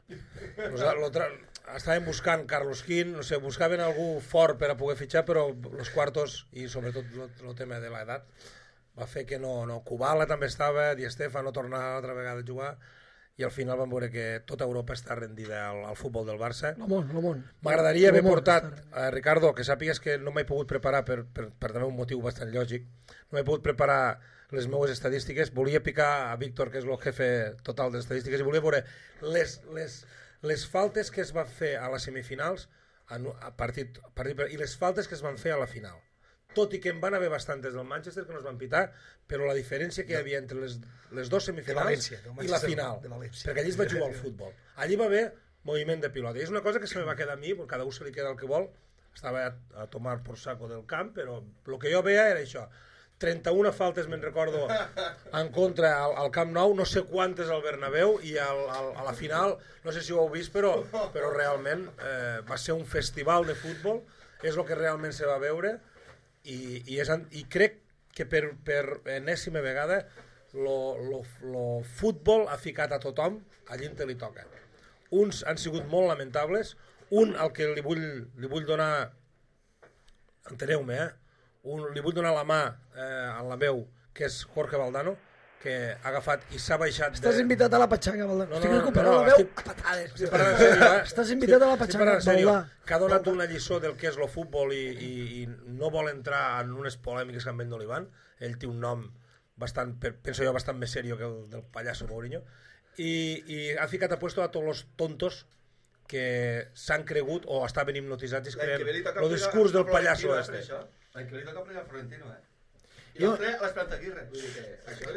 estaven buscant Carlos Quín, no sé, buscaven algú fort per a poder fitxar, però els quartos, i sobretot el tema de l'edat, va fer que no, no, Kubala també estava, Di Stéfano no tornava altra vegada a jugar, i al final vam veure que tota Europa està rendida al, al futbol del Barça. Lo món, lo món. M'agradaria haver portat, a Ricardo, que sàpigues que no m'he pogut preparar per, per, per també un motiu bastant lògic, no m'he pogut preparar les meves estadístiques, volia picar a Víctor, que és el jefe total de les estadístiques, i volia veure les, les, les faltes que es van fer a les semifinals a, a partit, a partit, i les faltes que es van fer a la final. Tot i que en van haver bastantes del Manchester que no es van pitar, però la diferència que hi havia entre les, les dues semifinals València, i la final, perquè allí es va jugar al futbol. Allí va haver moviment de pilota. I és una cosa que se me va quedar a mi, perquè cada un se li queda el que vol, estava a, a tomar por saco del camp, però el que jo veia era això. trenta-una faltes, me'n recordo, en contra al, al Camp Nou, no sé quantes al Bernabéu, i al, al, a la final, no sé si ho heu vist, però, però realment eh, va ser un festival de futbol, és el que realment se va veure, i, i, és, i crec que per, per enèsima vegada lo, lo, lo futbol ha ficat a tothom allí on te li toca. Uns han sigut molt lamentables, un al que li vull, li vull donar, enteneu-me, eh? Un, li vull donar la mà eh, a la veu, que és Jorge Valdano, que ha agafat i s'ha baixat... Estàs de... invitat a la patxanga, Valdano. No, no, estic no, recuperant no, la veu estic... a patades. Estic parlant en sèrio, eh? Estàs invitat a la patxanga, Valdano. Valdà. Que ha donat una lliçó del que és el futbol i, i, i no vol entrar en unes polèmiques que amb ell no li van. Ell té un nom bastant, penso jo, bastant més serio que el del pallasso Mourinho. I, i ha ficat a puesto a tots els tontos que s'han cregut o estaven hipnotitzats i es creen el discurs del pallasso este. L'any que li toca pregar Florentino, eh? I Jo- l'altre a l'Esperanta Aguirre. Vull dir que... Això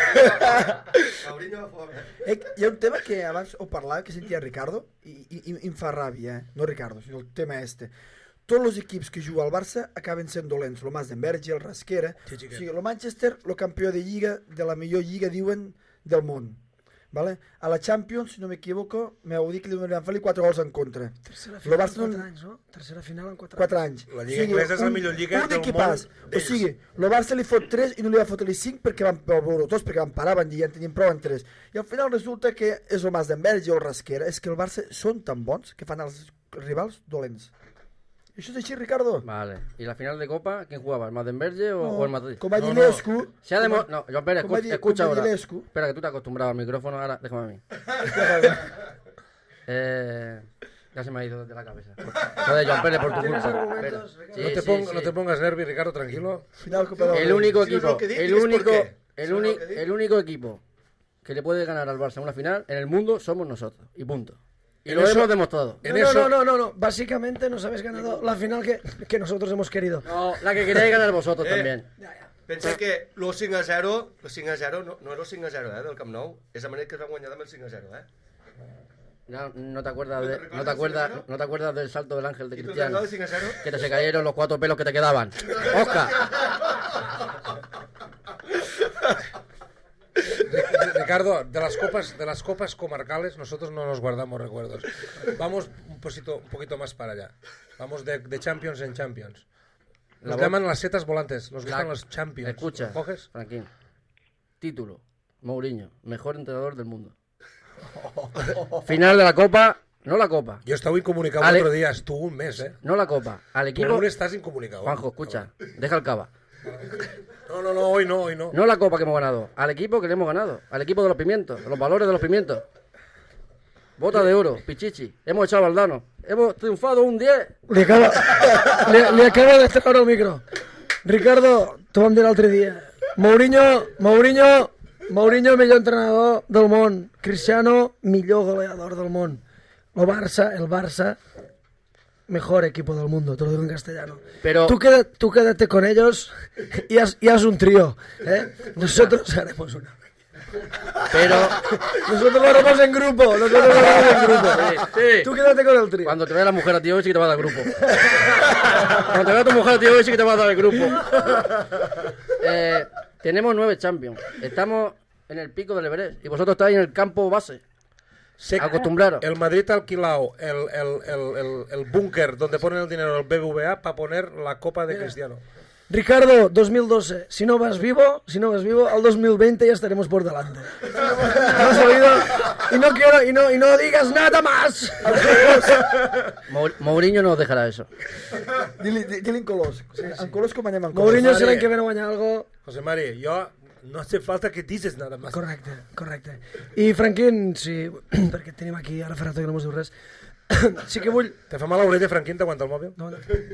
és... Mourinho va fora. Eh, hi ha un tema que abans ho parlava, que sentia Ricardo, i, i, i em fa ràbia, eh? No Ricardo, sinó el tema este. Tots els equips que juguen al Barça acaben sent dolents. El Masdenberge, el Rasquera... Sí, O xiquet. sigui, el Manchester, el campió de lliga, de la millor lliga, diuen, del món. Vale? A la Champions, si no m'equivoco, m'heu dit que li van fer quatre gols en contra. Tercera El final en Barça no- quatre anys, no? Tercera final en quatre, quatre anys. La lliga anglesa és la millor lliga un del equipàs. món O d'ells. sigui, el Barça li fot tres i no li va fotre cinc perquè van veure tots, perquè van parar, van dir, ja en tenim prou en tres. I al final resulta que és el Masdenberge o el Rasquera. És que el Barça són tan bons que fan els rivals dolents. I això és així, Ricardo. Vale. ¿Y la final de Copa? ¿Quién jugaba? ¿El Madenberge o, No, o el Madrid? com va dir No, no. l'Escu... Se ha demo... com va- No, Joan Pérez, com va escucha, dir- escucha com va dir ahora. l'Escu. Espera, que tú te has acostumbrado al micrófono, ahora déjame a mí. eh, ya se me ha ido de la cabeza. Joder, Joan Pérez, por tu ¿Tienes culpa. argumentos, Espera. Ricardo? Sí, No te, sí, pon- sí. no te pongas nervi, Ricardo, tranquilo. Final Copa del El Rei. único Si no es equipo, lo que dic, el digues por único, qué. el, Si no es uni- lo que dic. el único equipo que le puede ganar al Barça en una final en el mundo somos nosotros. Y punto. Y En lo eso- hemos demostrado. En no, eso- no, no, no, no. Básicamente nos habéis ganado la final que, que nosotros hemos querido. No, la que queréis ganar vosotros Eh. también. Pensa que el cinc a zero, el cinc a zero no, no era el cinc a zero, eh, del Camp Nou. És la manera que es va guanyar amb el cinc a zero, eh? No, no te acuerdas ¿No te de, recuerdas no te acuerdas, del cinco a cero? no te acuerdas del salto del ángel de I tu te'n Cristiano. recordes del cinc a zero? Que te se cayeron los cuatro pelos que te quedaban. Oscar. Ricardo, de las copas, de las copas comarcales nosotros no nos guardamos recuerdos. Vamos un poquito, un poquito más para allá. Vamos de, de Champions en Champions. Nos La llaman las setas volantes, nos gustan La- los Champions. Escucha, ¿Lo coges? Franquín. Título. Mourinho, mejor entrenador del mundo. Final de la Copa, no la Copa. Yo estaba incomunicado Ale- el otro día, estuvo un mes, ¿eh? No la Copa. Al Pero equipo... aún estás incomunicado. Juanjo, escucha, deja el cava. No, no, no, hoy no, hoy no. No la Copa que hemos ganado, al equipo que le hemos ganado. Al equipo de los pimientos, de los valores de los pimientos. Bota de oro, Pichichi. Hemos echado a Valdano. Hemos triunfado un diez. Li acaba, li, li acaba de treure el micro. Ricardo, t'ho vam dir l'altre dia. Mourinho, Mourinho, Mourinho, millor entrenador del món. Cristiano, millor goleador del món. El Barça, el Barça, mejor equipo del mundo, te lo digo en castellano. Pero- Tú, queda, tú quédate con ellos y haz, y haz un trío. ¿eh? Nosotros haremos una. Pero... Nosotros lo haremos en grupo. Nosotros lo haremos en grupo. Sí, sí. Tú quédate con el trío. Cuando te vea la mujer a ti hoy sí que te va a dar grupo. Cuando te vea tu mujer a ti hoy sí que te va a dar el grupo. Eh, tenemos nueve Champions. Estamos en el pico del Everest. Y vosotros estáis en el campo base. Sé- Acostumbraros. El Madrid ha alquilado el, el, el, el, el búnker donde ponen el dinero del B B V A para poner la copa de Cristiano. Ricardo, dos mil doce, si no vas vivo, si no vas vivo, al dos mil veinte ya estaremos por delante. ¿No has oído? Y no quiero, y no, y no digas nada más. Mou- Mourinho no os dejará eso. Dili, di- dili en colors. En colors com anem en colors. Mourinho Mare. serà l'any que ve no guanyar algo. José Mari, yo no hace falta que dices nada más. Correcte, correcte. I Franquín, sí, perquè tenim aquí, ara farà tot que no mos diu res, sí que vull... ¿Te fa mal l'orella, Franquín? T'aguanta el mòbil? No, no.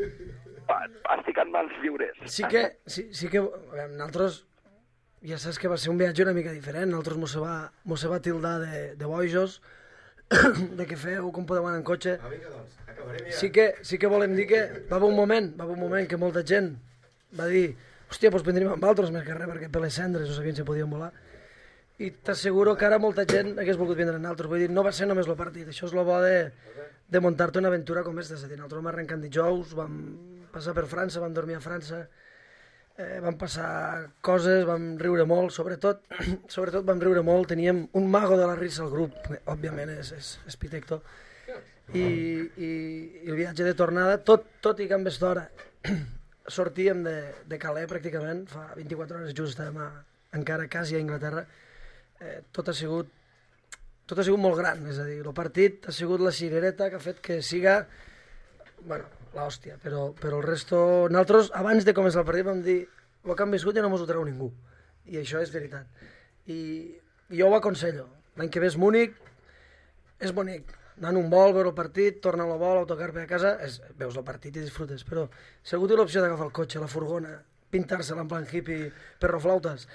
Estic en mans lliures. Sí que, sí, sí que, a veure, nosaltres, ja saps que va ser un viatge una mica diferent, nosaltres mos se va, mos se va tildar de, de bojos, de què feu, com podeu anar en cotxe. Sí que, sí que volem dir que va haver un moment, va haver un moment que molta gent va dir, hòstia, doncs prendríem amb altres més que res, perquè per les cendres no sabien si podien volar. I t'asseguro que ara molta gent hagués volgut vindre amb altres, vull dir, no va ser només el partit, això és el bo de, de muntar-te una aventura com aquesta, és a dir, nosaltres vam arrencar dijous, vam passar per França, vam dormir a França, eh, vam passar coses, vam riure molt, sobretot, sobretot vam riure molt, teníem un mago de la risa al grup, òbviament és, és, és Pitecto, i, i, i el viatge de tornada, tot, tot i canvis d'hora, sortíem de, de Calais pràcticament, fa vint-i-quatre hores just estàvem a, encara quasi a Anglaterra, eh, tot ha sigut tot ha sigut molt gran, és a dir, el partit ha sigut la cirereta que ha fet que siga, bueno, l'hòstia, però, però el resto... Nosaltres, abans de començar el partit, vam dir el que han viscut ja no mos ho treu ningú, i això és veritat. I, i jo ho aconsello. L'any que ve és Múnich, és bonic. Anar en un vol, veure el partit, tornar al vol, autocar per a casa, és, veus el partit i disfrutes, però si algú té l'opció d'agafar el cotxe, la furgona, pintar-se-la en plan hippie, perroflautes,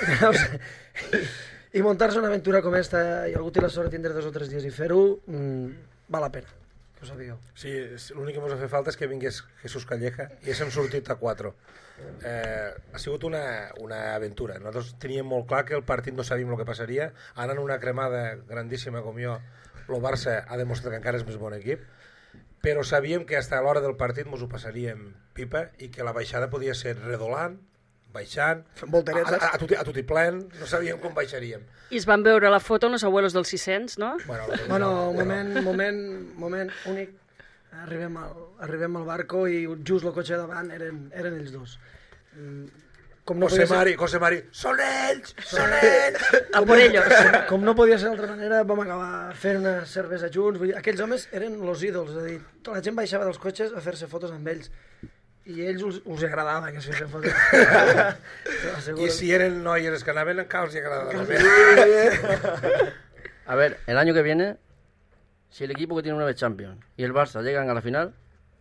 i, i muntar-se una aventura com esta, i algú té la sort de tindre dos o tres dies i fer-ho, mmm, val la pena, que ho sabíeu. Sí, l'únic que ens ha fet falta és que vingués Jesús Calleja i hem sortit a quatre. Eh, ha sigut una, una aventura. Nosaltres teníem molt clar que el partit no sabíem el que passaria. Ara en una cremada grandíssima com jo, el Barça ha demostrat que encara és més bon equip, però sabíem que fins a l'hora del partit ens ho passaríem pipa i que la baixada podia ser redolant, baixant, Fent volteretes. a, a, a, tot, a tot i plen, no sabíem com baixaríem. I es van veure la foto amb els abuelos dels sis cents, no? Bueno, Bueno, moment, moment, moment únic. Arribem al, arribem al barco i just el cotxe davant eren, eren ells dos. Mm, Com no José podia ser- Mari, José Mari, són ells, són ells! A por ellos. Com no podia ser d'altra manera, vam acabar fent una cervesa junts. Vull dir, aquells homes eren los ídols, és a dir, tota la gent baixava dels cotxes a fer-se fotos amb ells. I a ells us, us agradava que es fessin fotos. Te lo aseguro. I si eren noies que anaven, encara els agradava. A ver, el año que viene, si el equipo que tiene nueve Champions y el Barça llegan a la final,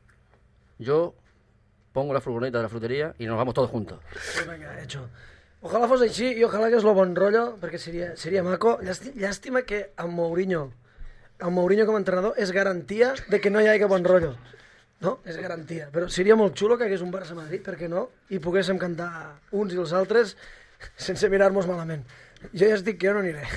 yo pongo la furgoneta de la frutería y nos vamos todos juntos. Pues venga, hecho. Ojalà fos així i ojalà que és lo bon rotllo, perquè seria, seria maco. Llàstima, llàstima que amb Mourinho, amb Mourinho com a entrenador, és garantia de que no hi hagi bon rotllo. No? És garantia. Però seria molt xulo que hagués un Barça-Madrid, per què no? I poguéssim cantar uns i els altres sense mirar-nos malament. Jo ja estic que jo no aniré.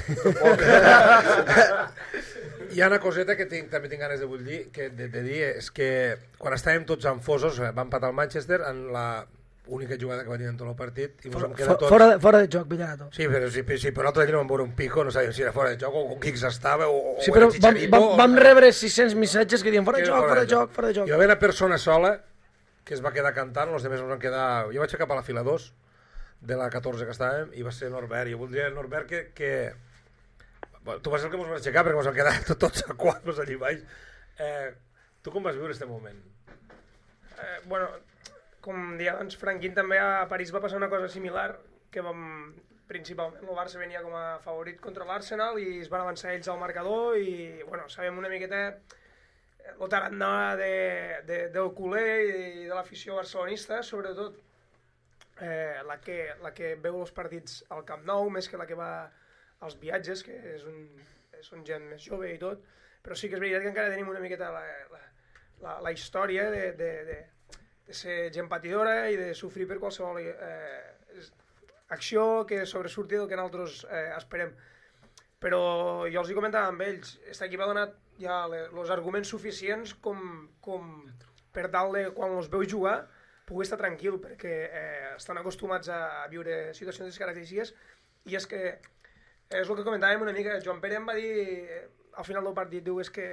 Hi ha una coseta que tinc, també tinc ganes de, vull dir, que, de, de dir, és que quan estàvem tots enfosos, vam patar el Manchester, en la única jugada que va tenir en tot el partit, i ens Fora, vam quedar tots... fora, de, fora de joc, Villanato. Sí, però si, si per nosaltres allí no vam veure un pico, no sabíem si era fora de joc o qui estava, o, Sí, o però era vam, Chicharito... vam, vam rebre sis-cents missatges que diuen fora de joc, fora de joc, fora de joc. Hi va haver una persona sola que es va quedar cantant, els altres ens van quedar... Jo vaig cap a la fila dos de la catorze que estàvem i va ser Norbert. Jo voldria Norbert que... que... Bueno, tu vas ser el que ens vas aixecar perquè ens vam quedar tots a quadros allí baix. Eh, tu com vas viure aquest moment? Eh, bueno, com deia abans, Franquín, també a París va passar una cosa similar, que vam, principalment el Barça venia com a favorit contra l'Arsenal i es van avançar ells al marcador i, bueno, sabem una miqueta el tarannà de, de, del culer i de l'afició barcelonista, sobretot eh, la, que, la que veu els partits al Camp Nou, més que la que va als viatges, que és un, són gent més jove i tot, però sí que és veritat que encara tenim una miqueta la, la, la, la història de, de, de, de ser gent patidora i de sofrir per qualsevol eh, acció que sobresurti del que nosaltres eh, esperem. Però jo els hi comentava amb ells, aquest equip ha donat ja els arguments suficients com, com per tal de, quan els veu jugar, pugui estar tranquil, perquè eh, estan acostumats a, a viure situacions d'aquestes característiques, i és que és el que comentàvem una mica. Joan Pere em va dir eh, al final del partit, diu, és que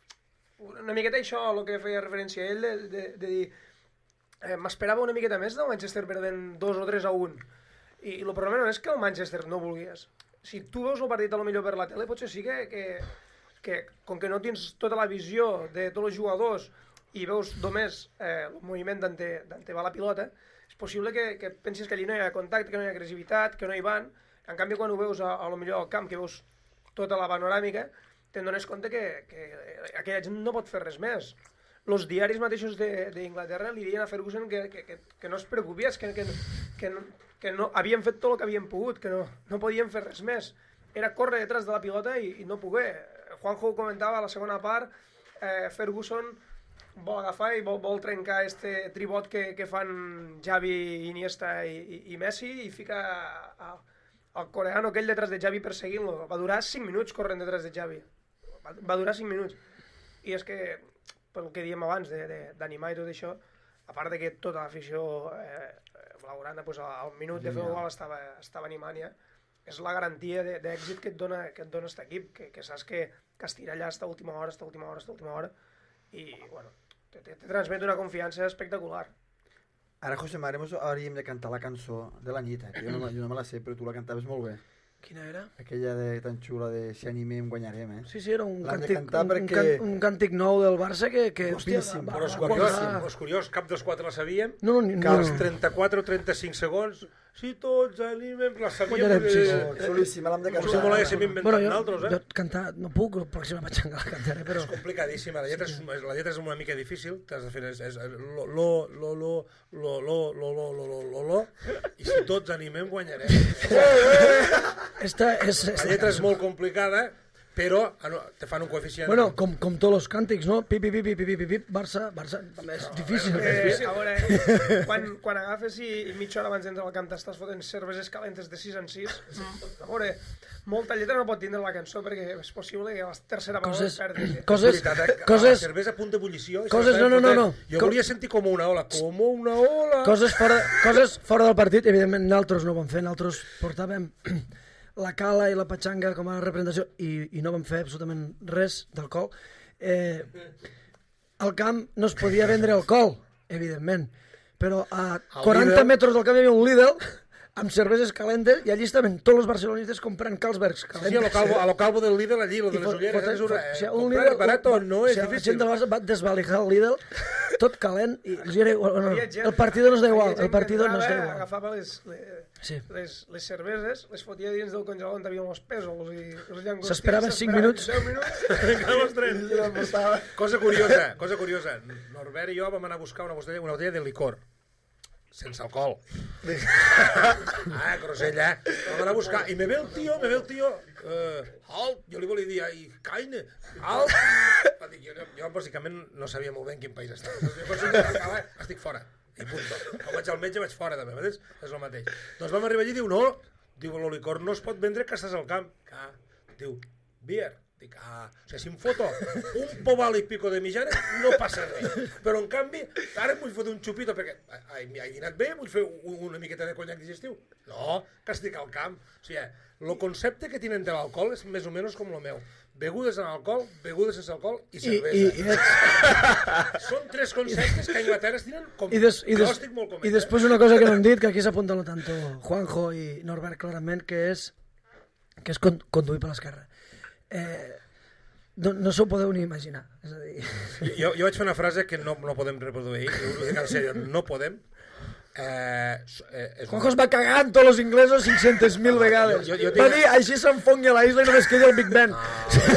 una miqueta això, el que feia referència a ell, de, de, de dir eh, m'esperava una miqueta més del Manchester perdent dos o tres a un, i, i el problema no és que el Manchester no vulgués. Si tu veus el partit a lo millor per la tele, potser sí que, que, que com que no tens tota la visió de tots els jugadors i veus només eh, el moviment d'on te, te va la pilota, és possible que, que pensis que allí no hi ha contacte, que no hi ha agressivitat, que no hi van. En canvi, quan ho veus a, a lo millor al camp, que veus tota la panoràmica, te'n dones compte que, que aquella gent no pot fer res més. Els diaris mateixos d'Inglaterra li deien a Ferguson que, que, que, que no es preocupies, que, que, que, no, que no, havien fet tot el que havien pogut, que no, no podien fer res més. Era córrer detrás de la pilota i, i no poder. Juanjo ho comentava a la segona part, eh, Ferguson vol agafar i vol, vol trencar este tribot que, que fan Xavi, Iniesta i, i, i Messi i fica a, a, el coreano aquell detrás de Xavi perseguint-lo. Va durar cinc minuts corrent detrás de Xavi. Va, va durar cinc minuts. I és que, pel que diem abans d'animar i tot això, a part de que tota l'afició eh, blaugrana pues, al minut de fer el gol estava, estava animant ja, és la garantia d'èxit que et dona que et dona aquest equip, que, que saps que, que estira allà fins a última hora, fins a última hora, fins a última hora, i bueno, te, te, te transmet una confiança espectacular. Ara, José Mare, mos hauríem de cantar la cançó de la nit, eh? jo, no, jo no me la sé, però tu la cantaves molt bé. Quina era? Aquella de, tan xula de si animem guanyarem, eh? Sí, sí, era un càntic, un, perquè... un, can, un càntic nou del Barça que... que hòstia, va, però és curiós, és curiós, cap dels quatre la sabíem, no, no, que no, als no. trenta-quatre o trenta-cinc segons, si tots animem, la sabíem... Guanyarem, sí, sí. Oh, xulíssima, l'hem de cantar. Com si molt l'haguéssim inventat bueno, jo, nosaltres, eh? Jo cantar no puc, el pròxim vaig la cantaré, però... És complicadíssima, la lletra, sí, és, la lletra és una mica difícil, t'has de fer... És, és, lo, lo, lo, lo, lo, lo, lo, lo, lo, lo, lo, i si tots animem, guanyarem. Esta és... La lletra és molt complicada, però te fan un coeficient... Bueno, com, com tots els càntics, no? Pip, pip, pip, pip, pip, pip, Barça, Barça, també és difícil. Eh, a veure, quan, quan agafes i, i mitja hora abans d'entrar al camp t'estàs fotent cerveses calentes de sis en sis, a veure, molta lletra no pot tindre la cançó perquè és possible que a la tercera paraula es perdi. Coses, veritat, coses... La cervesa a punt d'ebullició... Coses, no, no, no, no. Jo volia sentir com una ola, com una ola... Coses fora, coses fora del partit, evidentment, nosaltres no ho vam fer, nosaltres portàvem la cala i la patxanga com a representació i, i no vam fer absolutament res d'alcohol. Eh, al camp no es podia vendre alcohol, evidentment, però a quaranta metres del camp hi havia un Lidl amb cerveses calentes i allí estaven tots els barcelonistes comprant Carlsbergs calentes. Sí, a lo calvo, a lo calvo del Lidl allí, lo de les ulleres, és una, eh, comprar barato no és difícil. La gent del Barça va desvalijar el Lidl, tot calent, i els era igual, no, el partit no es da igual, el partit no es da igual. Agafava les, les, sí. les, les cerveses, les fotia dins del congelador on havien els pèsols i els llangostins. S'esperaven cinc minuts. deu minuts. Cosa curiosa, cosa curiosa. Norbert i jo vam anar a buscar una botella, una botella de licor. Sense alcohol. Ah, grosella. Vam anar a buscar. I me ve el tio, me ve el tio... Uh, alt, jo li volia dir, ai, caine, alt. Jo, jo bàsicament no sabia molt bé en quin país estava. Jo estic fora. I punto. Quan vaig al metge vaig fora també, veus? És el mateix. Doncs vam arribar allí i diu, no, diu, el licor no es pot vendre que estàs al camp. Ah, diu, beer. Dic, ah, o sigui, si em foto un pobal i pico de mitjana, no passa res. Però, en canvi, ara em vull fotre un xupito perquè he dinat bé, vull fer una miqueta de conyac digestiu. No, que estic al camp. O sigui, el concepte que tenen de l'alcohol és més o menys com el meu. Begudes amb alcohol, begudes sense alcohol i cervesa. I, i, i són tres conceptes que a Inglaterra es tenen com... I, des, i, des, jo estic molt convenç. I després una cosa que no hem dit, que aquí s'apunta tant Juanjo i Norbert clarament, que és, que és conduir per l'esquerra. Eh, no, no s'ho podeu ni imaginar. És a dir... jo, jo vaig fer una frase que no, no podem reproduir, ho dic en sèrio, no podem. Eh, eh, Juanjo es va cagar en tots els inglesos cinc-centes mil vegades. Jo, jo, jo va tinc... dir, així s'enfongui a la isla i només quedi el Big Ben. No.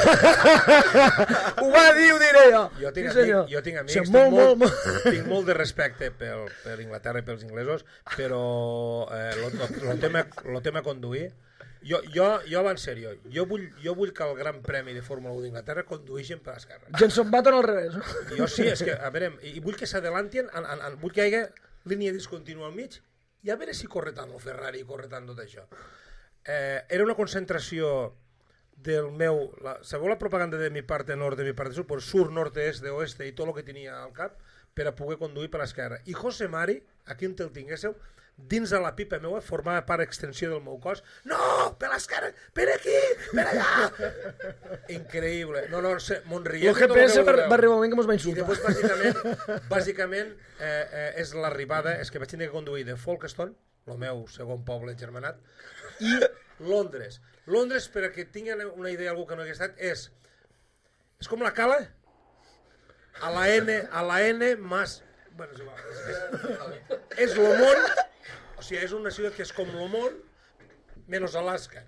Ho va dir, ho diré jo. Jo tinc, sí, amic, jo tinc amics, sí, tinc, molt, molt, molt, molt. tinc molt de respecte per, per Inglaterra i pels inglesos, però eh, lo, lo, lo, tema, lo tema conduir... Jo, jo, jo va en sèrio, jo vull, jo vull que el Gran Premi de Fórmula u d'Inglaterra conduïssin per l'esquerra. Jenson Button al revés. Jo sí, és que, a veure, i vull que s'adelantien, vull que hi hagi línia discontínua al mig, i a veure si corre tant el Ferrari i corre tant tot això. Eh, era una concentració del meu... La, sabeu la propaganda de mi parte nord, de mi parte sud? Pues sur, norte, este, oeste i tot el que tenia al cap per a poder conduir per l'esquerra. I José Mari, aquí on te'l tinguéssiu, dins de la pipa meva, formava part extensió del meu cos. No, per l'esquerra, per aquí, per allà. Increïble. No, no, sé, Montrier... El G P S va, va arribar un moment que mos va insultar. I després, bàsicament, bàsicament eh, eh, és l'arribada, és que vaig tenir que conduir de Folkestone, el meu segon poble germanat, i Londres. Londres, per a que tinguin una idea algú que no hi ha estat, és, és com la Cala, a la N, a la N más... Bueno, és igual. És, és, és lo món, o sigui, és una ciutat que és com lo món, menys Alaska.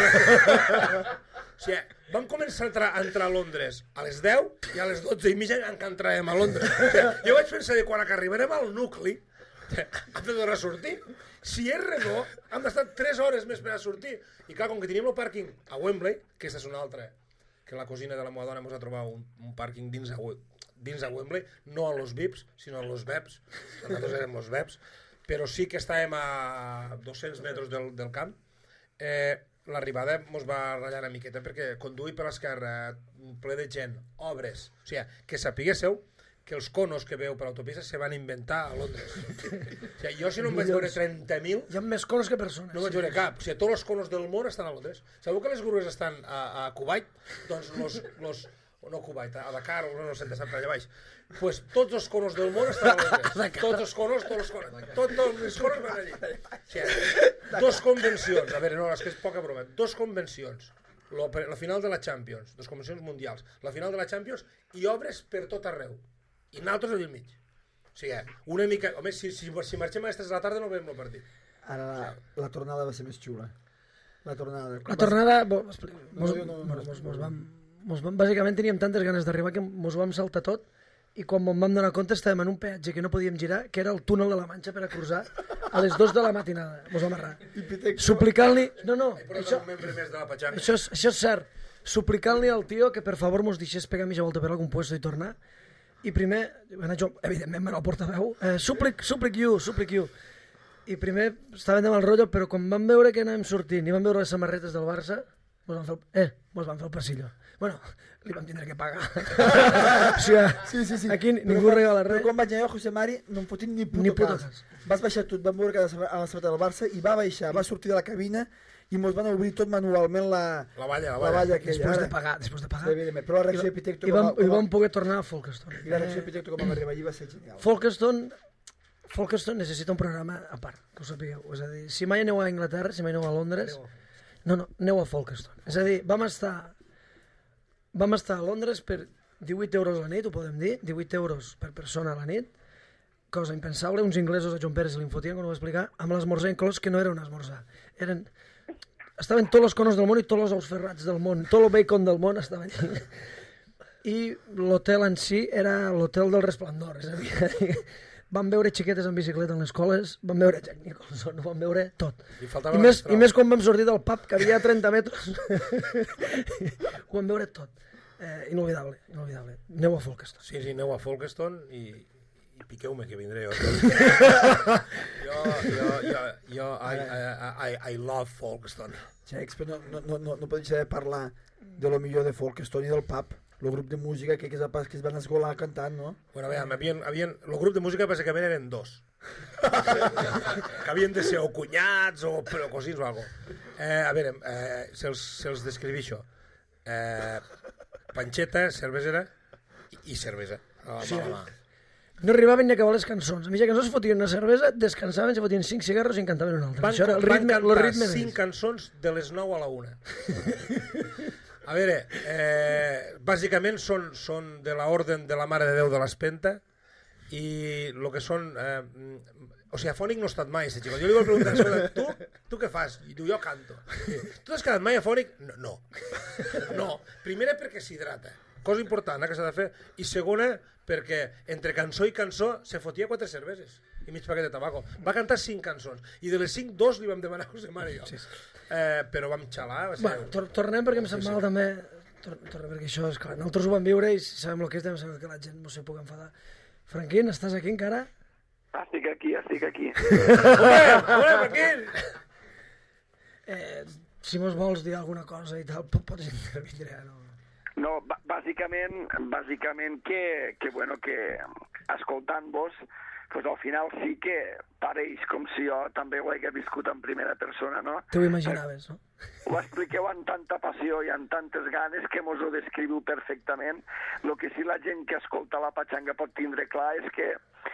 O sigui, vam començar a entrar, a entrar a Londres a les deu i a les dotze i mitja encara entràvem a Londres. O sigui, jo vaig pensar que quan arribarem al nucli, hem de donar a sortir. Si és redó, hem d'estar tres hores més per a sortir. I clar, com que teníem el pàrquing a Wembley, que aquesta és una altra, que la cosina de la meva dona ens va trobar un, un pàrquing dins a, dins a Wembley, no a los V I Ps, sinó a los V E Ps, nosaltres érem los V E Ps, però sí que estàvem a dos-cents metres del, del camp. Eh, l'arribada ens va ratllar una miqueta perquè conduir per l'esquerra, ple de gent, obres, o sigui, que sapiguéssiu que els conos que veu per l'autopista se van inventar a Londres. O sigui, jo si no em vaig veure trenta mil... Hi ha més conos que persones. No vaig veure cap. O sigui, tots els conos del món estan a Londres. Sabeu que les grues estan a, a Kuwait? Doncs los, los, no Kuwait, a Dakar, o no, no sé, estan per allà baix. Pues tots els conos del món estan a Londres. Tots els conos, tots els conos. Tots, tots els conos van allà. O sigui, dos convencions. A veure, no, és que és poca broma. Dos convencions. La, la final de la Champions, dos convencions mundials. La final de la Champions i obres per tot arreu. I nosaltres allà al mig. O sigui, una mica... Home, si, si, si marxem a les tres de la tarda no veiem el partit. Ara la, la tornada va ser més xula. La tornada... La tornada... Mos, mos, mos, mos vam, mos vam, bàsicament teníem tantes ganes d'arribar que mos vam saltar tot i quan ens vam donar compte estàvem en un peatge que no podíem girar, que era el túnel de la Manxa per a cruzar a les dues de la matinada. Mos vam arrar. Suplicant-li... No, no, això, això, és, això és cert. Suplicant-li al tio que per favor mos deixés pegar mitja volta per algun puesto i tornar. I primer, bueno, jo, evidentment, el portaveu, eh, súplic, súplic you, súplic you. I primer estàvem amb el rotllo, però quan vam veure que anàvem sortint i vam veure les samarretes del Barça, mos van fer el, eh, mos van fer el passillo. Bueno, li vam tindre que pagar. O sigui, sí, sí, sí. Aquí ningú quan, regala res. Però quan vaig anar a José Mari no em fotin ni puto, ni puto cas. Vas baixar tot, vam veure que a la samarreta del Barça i va baixar, va sortir de la cabina i mos van obrir tot manualment la, la valla, la valla. La valla aquella. Després de pagar, després de pagar. Sí, però la reacció de Pitecto... I vam, com a, i vam poder tornar a Folkestone. I la reacció de Pitecto com vam arribar allí va ser genial. Folkestone, Folkestone necessita un programa a part, que ho sapigueu. És a dir, si mai aneu a Anglaterra, si mai aneu a Londres... No, no, aneu a Folkestone. És a dir, vam estar... Vam estar a Londres per divuit euros a la nit, ho podem dir, divuit euros per persona a la nit, cosa impensable, uns inglesos a Joan Pérez se l'infotien, com ho va explicar, amb l'esmorzar inclòs, que no era un esmorzar. Eren... Estaven tots els conos del món i tots els ous ferrats del món, tot el bacon del món estava allà. I l'hotel en si era l'hotel del Resplendor, és a dir, vam veure xiquetes en bicicleta en les escoles, vam veure Jack Nicholson, ho vam veure tot. I, I, més, I més quan vam sortir del pub, que havia trenta metres, ho vam veure tot. Eh, inolvidable, inolvidable. Aneu a Folkestone. Sí, sí, aneu a Folkestone i, i piqueu-me que vindré jo. jo, jo, jo, jo, I, I, I, I love Folkestone. Xecs, però no, no, no, no pots deixar de parlar de lo millor de folk, Estoni del Pub, el grup de música que, que, es, que es van esgolar cantant, no? Bueno, a veure, havien, havien, el grup de música bàsicament eren dos. Que havien de ser o cunyats o, o cosins o alguna cosa. Eh, a veure, eh, se'ls se descriveixo. Eh, panxeta, cervesera i, i cervesa. A la, Sí. a la mà. No arribaven ni a acabar les cançons. A mitja cançó es fotien una cervesa, descansaven, se fotien cinc cigarros i en cantaven una altra. Van, Això era el van ritme, el cantar ritme cinc d'ells. cançons de les nou a la una. A veure, eh, bàsicament són, són de l'orden de la Mare de Déu de l'Espenta i el que són... Eh, o sigui, afònic no he estat mai, ese xicot. Jo li vaig preguntar, escolta, tu, tu què fas? I diu, jo canto. Tu has quedat mai afònic? No. No. No. Primera, perquè s'hidrata. Cosa important, eh, que s'ha de fer. I segona, perquè entre cançó i cançó se fotia quatre cerveses i mig paquet de tabaco. Va cantar cinc cançons. I de les cinc, dos li vam demanar a José Mari i jo. Sí. Eh, però vam xalar. Va ser... Bueno, tor tornem perquè em sap mal també, tor tornem perquè això és clar, nosaltres ho vam viure i sabem el que és, devem saber que la gent no se pugui enfadar. Franquín, estàs aquí encara? Estic aquí, estic aquí. Hola, hola, Franquín! Eh, si mos vols dir alguna cosa i tal, pots intervindre, no? No, bàsicament, bàsicament que, que, bueno, que escoltant-vos, pues al final sí que pareix com si jo també ho hagués viscut en primera persona, no? Te ho imaginaves, no? Ho expliqueu amb tanta passió i amb tantes ganes que mos ho descriviu perfectament. El que sí la gent que escolta la patxanga pot tindre clar és que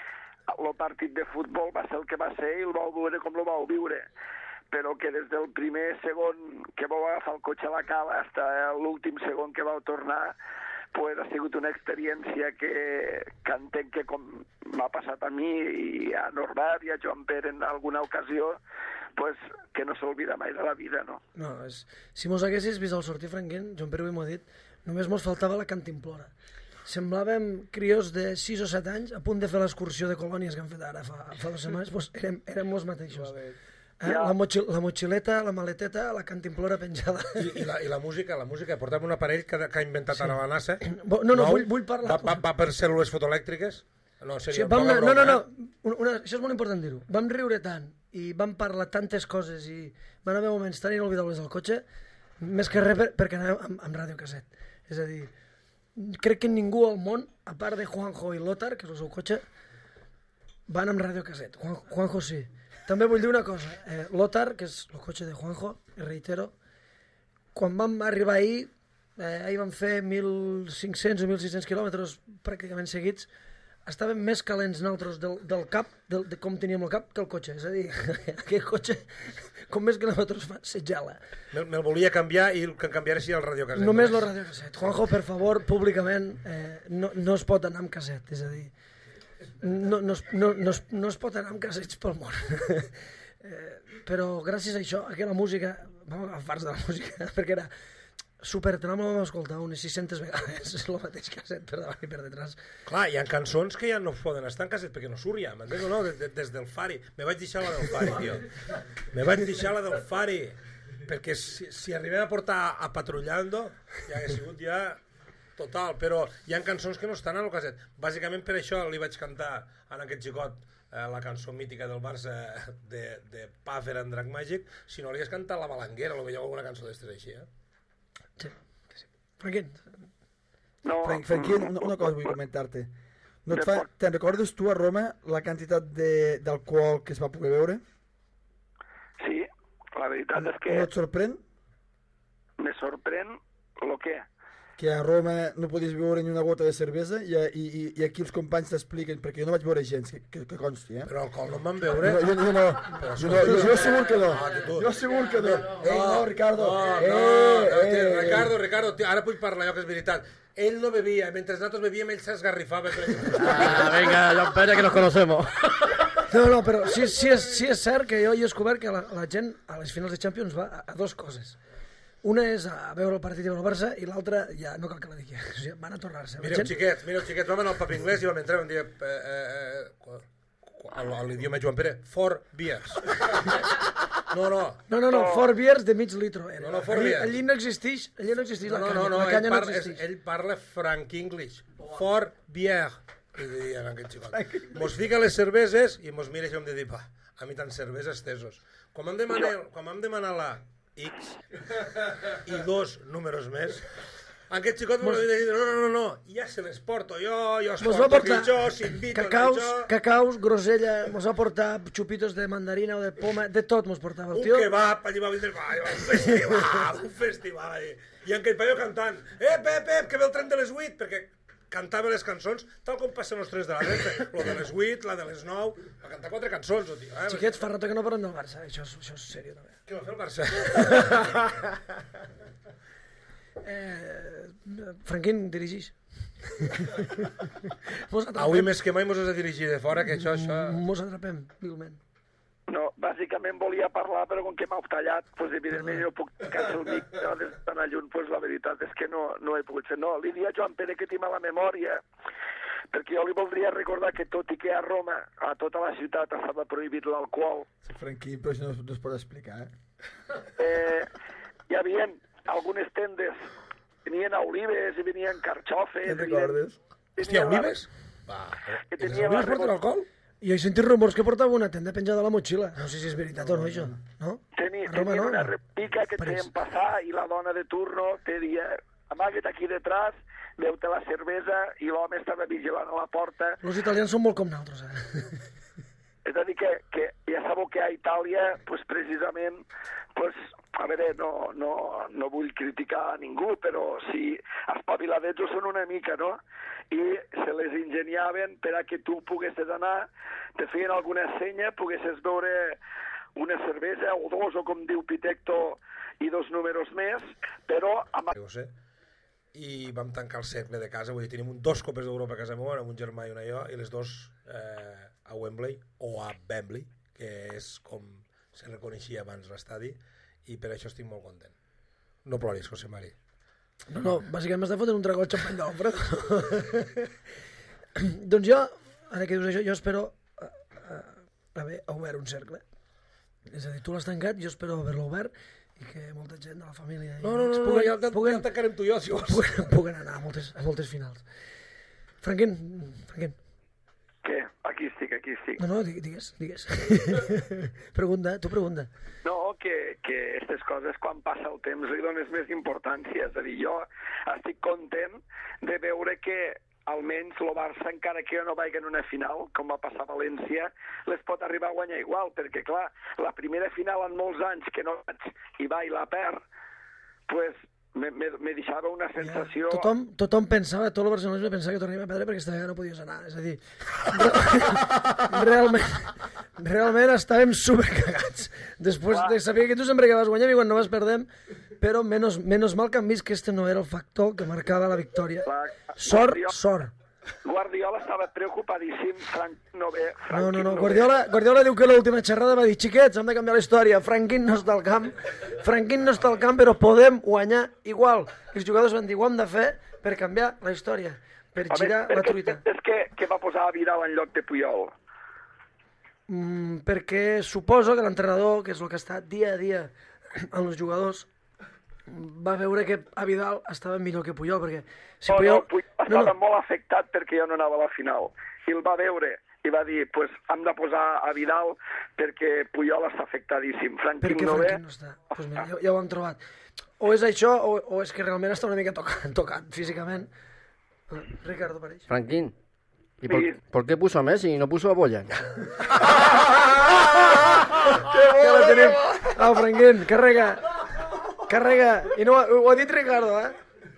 el partit de futbol va ser el que va ser i el vau viure com el vau viure, però que des del primer segon que vau agafar el cotxe a la cala fins a l'últim segon que vau tornar, pues ha sigut una experiència que, que entenc que com m'ha passat a mi i a Norbert i a Joan Pere en alguna ocasió, pues que no s'olvida mai de la vida, no? No, és... si mos haguessis vist al sortir, Franquín, Joan Pere m'ho ha dit, només mos faltava la cantimplora. Semblàvem crios de sis o set anys a punt de fer l'excursió de colònies que han fet ara fa, fa dues setmanes, doncs érem, érem els mateixos. Eh? La, mochil la mochileta, la maleteta, la cantimplora penjada. I, i, la, I la música, la música. Portàvem un aparell que, que ha inventat sí. ara la NASA. No, no, no vull, vull parlar... Va, va, va per cèl·lules fotoelèctriques? No, seria sí, vam, broma, no, no, no, eh? una, una, això és molt important dir-ho. Vam riure tant i vam parlar tantes coses i van haver moments tan inolvidables al cotxe, més que res per, perquè anàvem amb, amb radiocasset. És a dir, crec que ningú al món, a part de Juanjo i Lothar, que és el seu cotxe, van amb radiocasset. Juan, Juanjo sí. També vull dir una cosa, eh, Lothar, que és el cotxe de Juanjo, i reitero, quan vam arribar ahir, eh, ahir vam fer mil cinc-cents o mil sis-cents quilòmetres pràcticament seguits, estàvem més calents nosaltres del, del cap, del, de com teníem el cap, que el cotxe. És a dir, aquell cotxe, com més quilòmetres fa, se gela. Me'l me volia canviar i el que canviara seria el radiocasset. Només el radiocasset. Juanjo, per favor, públicament, eh, no, no es pot anar amb casset, és a dir, no, no, es, no, no, es, no es pot anar amb cassets pel món. eh, però gràcies a això, aquella música, vam agafar farts de la música, perquè era super, te l'hem escoltat unes sis-centes vegades, és el mateix casset per davant i per detrás. Clar, hi ha cançons que ja no poden estar en casset perquè no surt ja, m'entens o no? Des, des del Fari. Me vaig deixar la del Fari, tio. Me vaig deixar la del Fari, perquè si, si arribem a portar a Patrullando, ja hauria sigut ja total, però hi ha cançons que no estan en el casset. Bàsicament per això li vaig cantar a aquest xicot eh, la cançó mítica del Barça de, de Puffer en Drac Màgic. Si no li hagués cantat La Balanguera, o potser alguna cançó d'estres així, eh? Sí, sí. Franquín. No, Frank, Franquín, una, una cosa vull comentar-te. No et fa, te'n recordes tu a Roma la quantitat d'alcohol que es va poder beure? Sí, la veritat és que No et sorprèn? me sorprèn el que... Que a Roma no podies beure ni una gota de cervesa i, i, i, i aquí els companys t'expliquen, perquè jo no vaig veure gens, que, que, que consti, eh? Però alcohol no em van veure. No, jo, jo no, jo, no, jo, jo segur que no, jo segur que no. Ei, no, Ricardo, No, eh, no, eh, Ricardo, Ricardo, tio, ara puc parlar jo, que és veritat. Ell no bevia, mentre nosaltres bevíem, ell s'esgarrifava. Ah, venga, Joan Pere, que nos conocemos. No, no, però sí, sí, és, sí és cert que jo he descobert que la, la gent a les finals de Champions va a, a dos coses. Una és a veure el partit del Barça i l'altra ja no cal que la digui. O sigui, van a tornar-se. Mireu, xiquets, mireu, xiquets, vam anar al pub inglès i vam entrar i vam dir eh, eh, eh, l'idioma Joan Pere, four beers. No, no. No, no, no, four beers de mig litro. Era. No, no, four allí, beers. allí no existeix, allí no existeix No, la no, canya. no, no, la ell canya no parla, és, existeix. ell parla frank English. Four beers. I deien aquest xicot. Mos fica les cerveses i mos mira i hem de dir, va, a mi tant cervesa estesos. Quan vam demanar, quan vam demanar la X i dos números més. Aquest xicot m'ho havia dit, no, no, no, no, ja se les porto jo, jo es Mos va porto portar pitjor, s'invito cacaus, pitjor. cacaus, grosella, mos va portar xupitos de mandarina o de poma, de tot mos portava el Un tio. kebab, allí va vindre, va, un festival, un festival allí. I en aquell paio cantant, ep, ep, ep, que ve el tren de les vuit, perquè cantava les cançons tal com passen els tres de la nit, lo de les vuit, la de les nou, va cantar quatre cançons, tio. Eh? Xiquets, fa rato que no parlem del Barça, això és, això és sèrio també. Què va fer el Barça? Eh, Franquín, dirigix. Avui més que mai mos has de dirigir de fora, que això, això... Mos atrapem, vilment. No, bàsicament volia parlar, però com que m'heu tallat, doncs evidentment jo puc cansar el mic no, des de tan lluny, doncs la veritat és que no, no he pogut ser. No, li dia a Joan Pere que tinc a la memòria, perquè jo li voldria recordar que tot i que a Roma, a tota la ciutat, estava prohibit l'alcohol. Sí, Franquí, però això no, no es pot explicar, eh? eh hi havia algunes tendes, venien a olives i venien carxofes. Què recordes? Hòstia, olives? Va, que i les tenia olives la porten alcohol? I he sentit rumors que portava una tenda penjada a la motxilla. No sé si és veritat o no, això. No? Tenia, A Roma tenien no, una no. repica que et París. feien passar i la dona de turno te dia amaga't aquí detrás, veu-te la cervesa i l'home estava vigilant a la porta. Els italians són molt com nosaltres, eh? És a dir, que, que ja sabeu que a Itàlia, pues, precisament, pues, a veure, no, no, no vull criticar a ningú, però si espaviladets ho són una mica, no? I se les ingeniaven per a que tu poguessis anar, te feien alguna senya, poguessis veure una cervesa o dos, o com diu Pitecto, i dos números més, però... Amb... Jo ho sé. I vam tancar el cercle de casa, vull dir, tenim un dos copes d'Europa a casa meva, amb un germà i una jo, i les dos eh, a Wembley, o a Wembley, que és com se reconeixia abans l'estadi, i per això estic molt content. No ploris, José Mari. No, no, bàsicament m'està fotent un trago de xampany d'ombra. Doncs jo, ara que dius això, jo espero uh, uh, haver obert un cercle. És a dir, tu l'has tancat, jo espero haver-lo obert i que molta gent de la família... No, no, no, no, ja, ja, ja tancarem tu i jo, si vols. Puguen, puguen anar a moltes, a moltes finals. Franquín, Franquín. Què? Aquí estic, aquí estic. No, no, digues, digues. Pregunta, tu pregunta. No, que, que aquestes coses, quan passa el temps, li dones més importància. És a dir, jo estic content de veure que almenys el Barça, encara que jo no vagi en una final, com va passar a València, les pot arribar a guanyar igual, perquè, clar, la primera final en molts anys que no vaig i va i la perd, pues, me, me, me deixava una sensació... Ja, tothom, tothom pensava, tot el barcelonisme pensava que tornaria a perdre perquè aquesta vegada no podies anar. És a dir, realment, realment estàvem supercagats. Després de saber que tu sempre que vas guanyar i quan no vas perdem, però menos, menos mal que han vist que este no era el factor que marcava la victòria. Sort, sort. Guardiola estava preocupadíssim, Frank no ve... No, no, no, Guardiola, Guardiola diu que l'última xerrada va dir xiquets, hem de canviar la història, Franquín no està al camp, Franquín no està al camp, però podem guanyar igual. Els jugadors van dir, ho hem de fer per canviar la història, per girar la truita. És que, que va posar a Vidal en lloc de Puyol? Mm, perquè suposo que l'entrenador, que és el que està dia a dia amb els jugadors, va veure que a Vidal estava millor que Puyol, perquè si no, Puyol... no, Puyol estava no, no. molt afectat perquè jo no anava a la final. I el va veure i va dir, pues, hem de posar a Vidal perquè Puyol està afectadíssim. Franquín no ve... Franquín no està? Pues mira, ja, ja ho hem trobat. O és això, o, o és que realment està una mica tocat, tocat físicament. Ricardo Pareix. Franquín, ¿y por, sí. por qué puso a Messi y no puso a Boyan? Ja la tenim. Au, Franquín, carrega. Carrega. I no, ho ha dit Ricardo, eh?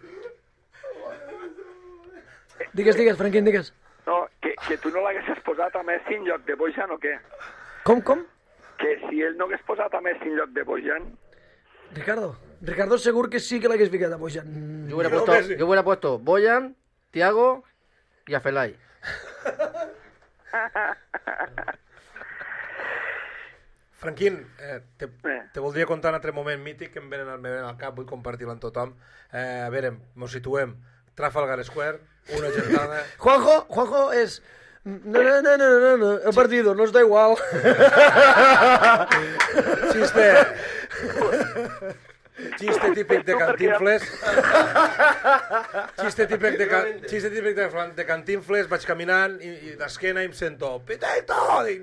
Digues, digues, Franquín, digues. No, que, que tu no l'haguessis posat a Messi en lloc de Bojan o què? Com, com? Que si ell no hagués posat a Messi en lloc de Bojan... Ricardo, Ricardo segur que sí que l'hagués ficat a Bojan. Yo hubiera puesto, yo hubiera puesto Boyan, Thiago y a Felay. Franquín, eh, te, te voldria contar un altre moment mític que em venen al, me venen al cap, vull compartir-lo amb tothom. Eh, a veure, mos situem. Trafalgar Square, una gentada... Juanjo, Juanjo és... No, no, no, no, no, no, el partido nos da igual. Chiste... Xiste típic de Cantinfles. Xiste típic de, ca... Xiste típic de, de Cantinfles, vaig caminant i, i d'esquena i em sento Pitecto! Dic, no,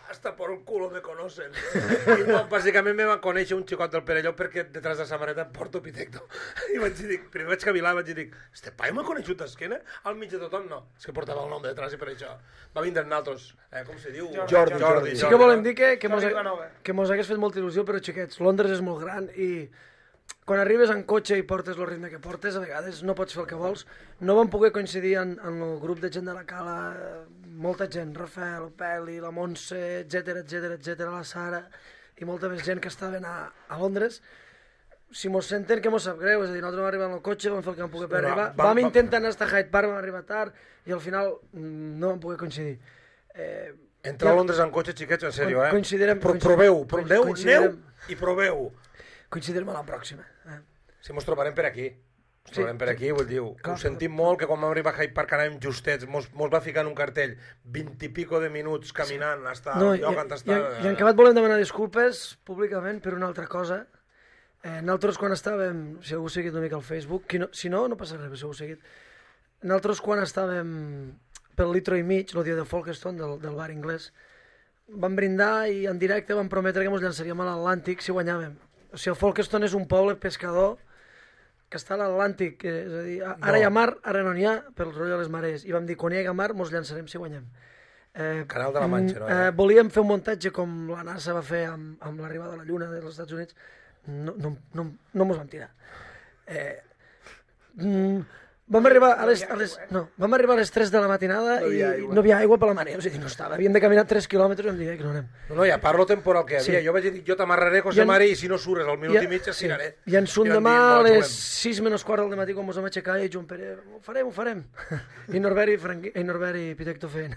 hasta por el culo me conocen. I no, bàsicament me van conèixer un xicot del Perelló perquè detrás de la samarreta em porto Pitecto. I vaig dir, primer vaig cavilar i vaig dir, este pai m'ha coneixut d'esquena? Al mig de tothom, no. És que portava el nom de detrás i per això. Va vindre amb nosaltres, eh, com se diu? Jordi, Jordi. Sí que volem dir que, que, mos, que mos hagués fet molta il·lusió, però xiquets, Londres és molt gran i quan arribes en cotxe i portes el ritme que portes, a vegades no pots fer el que vols. No vam poder coincidir en, en el grup de gent de la Cala, molta gent, Rafael, Peli, la Montse, etcètera, etcètera, etcètera, la Sara, i molta més gent que estaven a, a Londres. Si mos senten, que mos sap greu, és a dir, nosaltres vam arribar en el cotxe, vam fer el que vam poder per arribar, vam, vam intentar anar a Hyde Park, vam arribar tard, i al final no vam poder coincidir. Eh, Entrar a Londres en cotxe, xiquets, en sèrio, eh? Coincidirem... Pro, proveu, proveu, neu i proveu. Coincidirem a la pròxima. Eh? Si mos trobarem per aquí. Ens Sí. trobem per aquí, vull dir, Clar. ho sentim molt, que quan vam arribar a Hyde Park anàvem justets, mos, mos va ficar en un cartell vint i pico de minuts caminant hasta No, el i, lloc on i, està... i en acabat volem demanar disculpes públicament per una altra cosa. Eh, nosaltres quan estàvem, si algú ha seguit una mica al Facebook, qui no, si no, no passa res, si algú ha seguit. Nosaltres quan estàvem pel litro i mig, el dia de Folkestone, del, del bar inglès, vam brindar i en directe vam prometre que ens llançaríem a l'Atlàntic si guanyàvem. O sigui, el Folkestone és un poble pescador que està a l'Atlàntic, és a dir, ara No. hi ha mar, ara no n'hi ha, pel rotllo de les marees. I vam dir, quan hi hagi mar, mos llançarem si guanyem. Eh, Canal de la Manxa, no? eh, volíem fer un muntatge com la NASA va fer amb, amb l'arribada a la Lluna dels Estats Units. No, no, no, no mos vam tirar. Eh, mm, vam arribar a les, a les, no, vam arribar a les tres de la matinada No hi i havia aigua. no hi havia aigua per la marea, o sigui, no estava. Havíem de caminar tres quilòmetres i vam dir, eh, que no anem. No, no, ja parlo temporal que hi havia. Sí. Jo vaig dir, jo t'amarraré, José I en- Mari, i si no surres al minut I- i mig, sí. estiraré. I ens un I vam demà dir, a no, les juguem. sis menys quart del matí quan mos vam aixecar i Joan Pere, ho farem, ho farem. I Norbert i, Franqui, i, Norbert i Pitecto feien.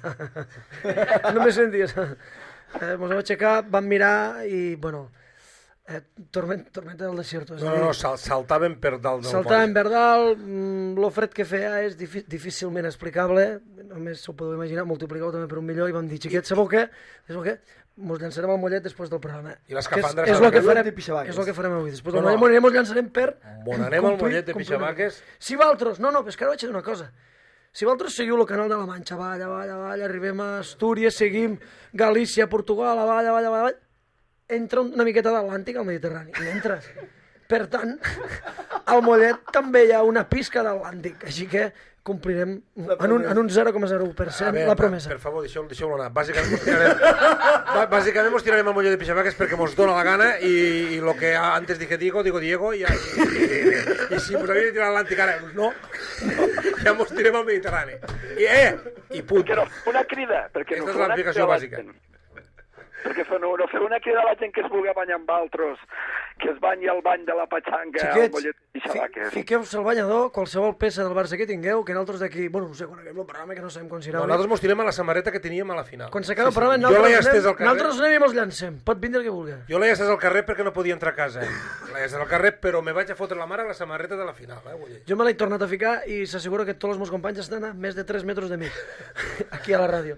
No me senties. Eh, mos vam aixecar, vam mirar i, bueno, eh, torment, tormenta del desierto. És a No, no, dir, no, sal, saltaven per dalt del saltàvem per dalt, mm, lo fred que feia és difi- difícilment explicable, només s'ho podeu imaginar, multiplicau també per un milió i vam dir, xiquets, sabeu què? Sabeu què? Mos llançarem al mollet després del programa. I les Que és, cafandres és, a lo la que que farem, de Pixabaques. és el que farem avui. Després No, del no. mollet mos llançarem per... On anem al complir- mollet de complir- Pixabaques? Si vosaltres, no, no, però és que ara vaig dir una cosa. Si vosaltres seguiu el canal de la Manxa, avall, avall, avall, arribem a Astúries, seguim Galícia, Portugal, avall, avall, avall, avall, entra una miqueta d'Atlàntic al Mediterrani, i entres. Per tant, al mollet també hi ha una pisca d'Atlàntic, així que complirem en un, en un zero coma zero u per A cent veure, la promesa. Per favor, deixeu-lo deixeu anar. Bàsicament mos tirarem, bà- bàsicament mos tirarem al mollet de Pixabaques perquè mos dona la gana i, i lo que antes dije Diego, digo Diego, i, i, i, i si mos havia de tirar a l'Atlàntic ara, no, no, ja mos tirem al Mediterrani. I, eh, i punt. Perquè no, una crida, perquè Aquesta no és feu una l'aplicació crida a la bàsica. gent. Perquè fa, no, no feu una crida a la gent que es vulgui banyar amb altres, que es banyi al bany de la Patxanga, al Xiquets, mollet de fi, Pixabaques. fiqueu-se al banyador, qualsevol peça del Barça que tingueu, que nosaltres d'aquí, bueno, no sé, quan acabem el programa, que no sabem quan serà. No, nosaltres mos tirem a la samarreta que teníem a la final. Quan s'acaba el Sí, sí. programa, Jo l'he nosaltres, estès al anem, carrer. nosaltres anem i mos llancem. Pot vindre el que vulgui. Jo l'he estès al carrer perquè no podia entrar a casa. L'he estès al carrer, però me vaig a fotre la mare a la samarreta de la final. Eh, vull dir. Jo me l'he tornat a ficar i s'assegura que tots els meus companys estan a més de tres metres de mi, aquí a la ràdio.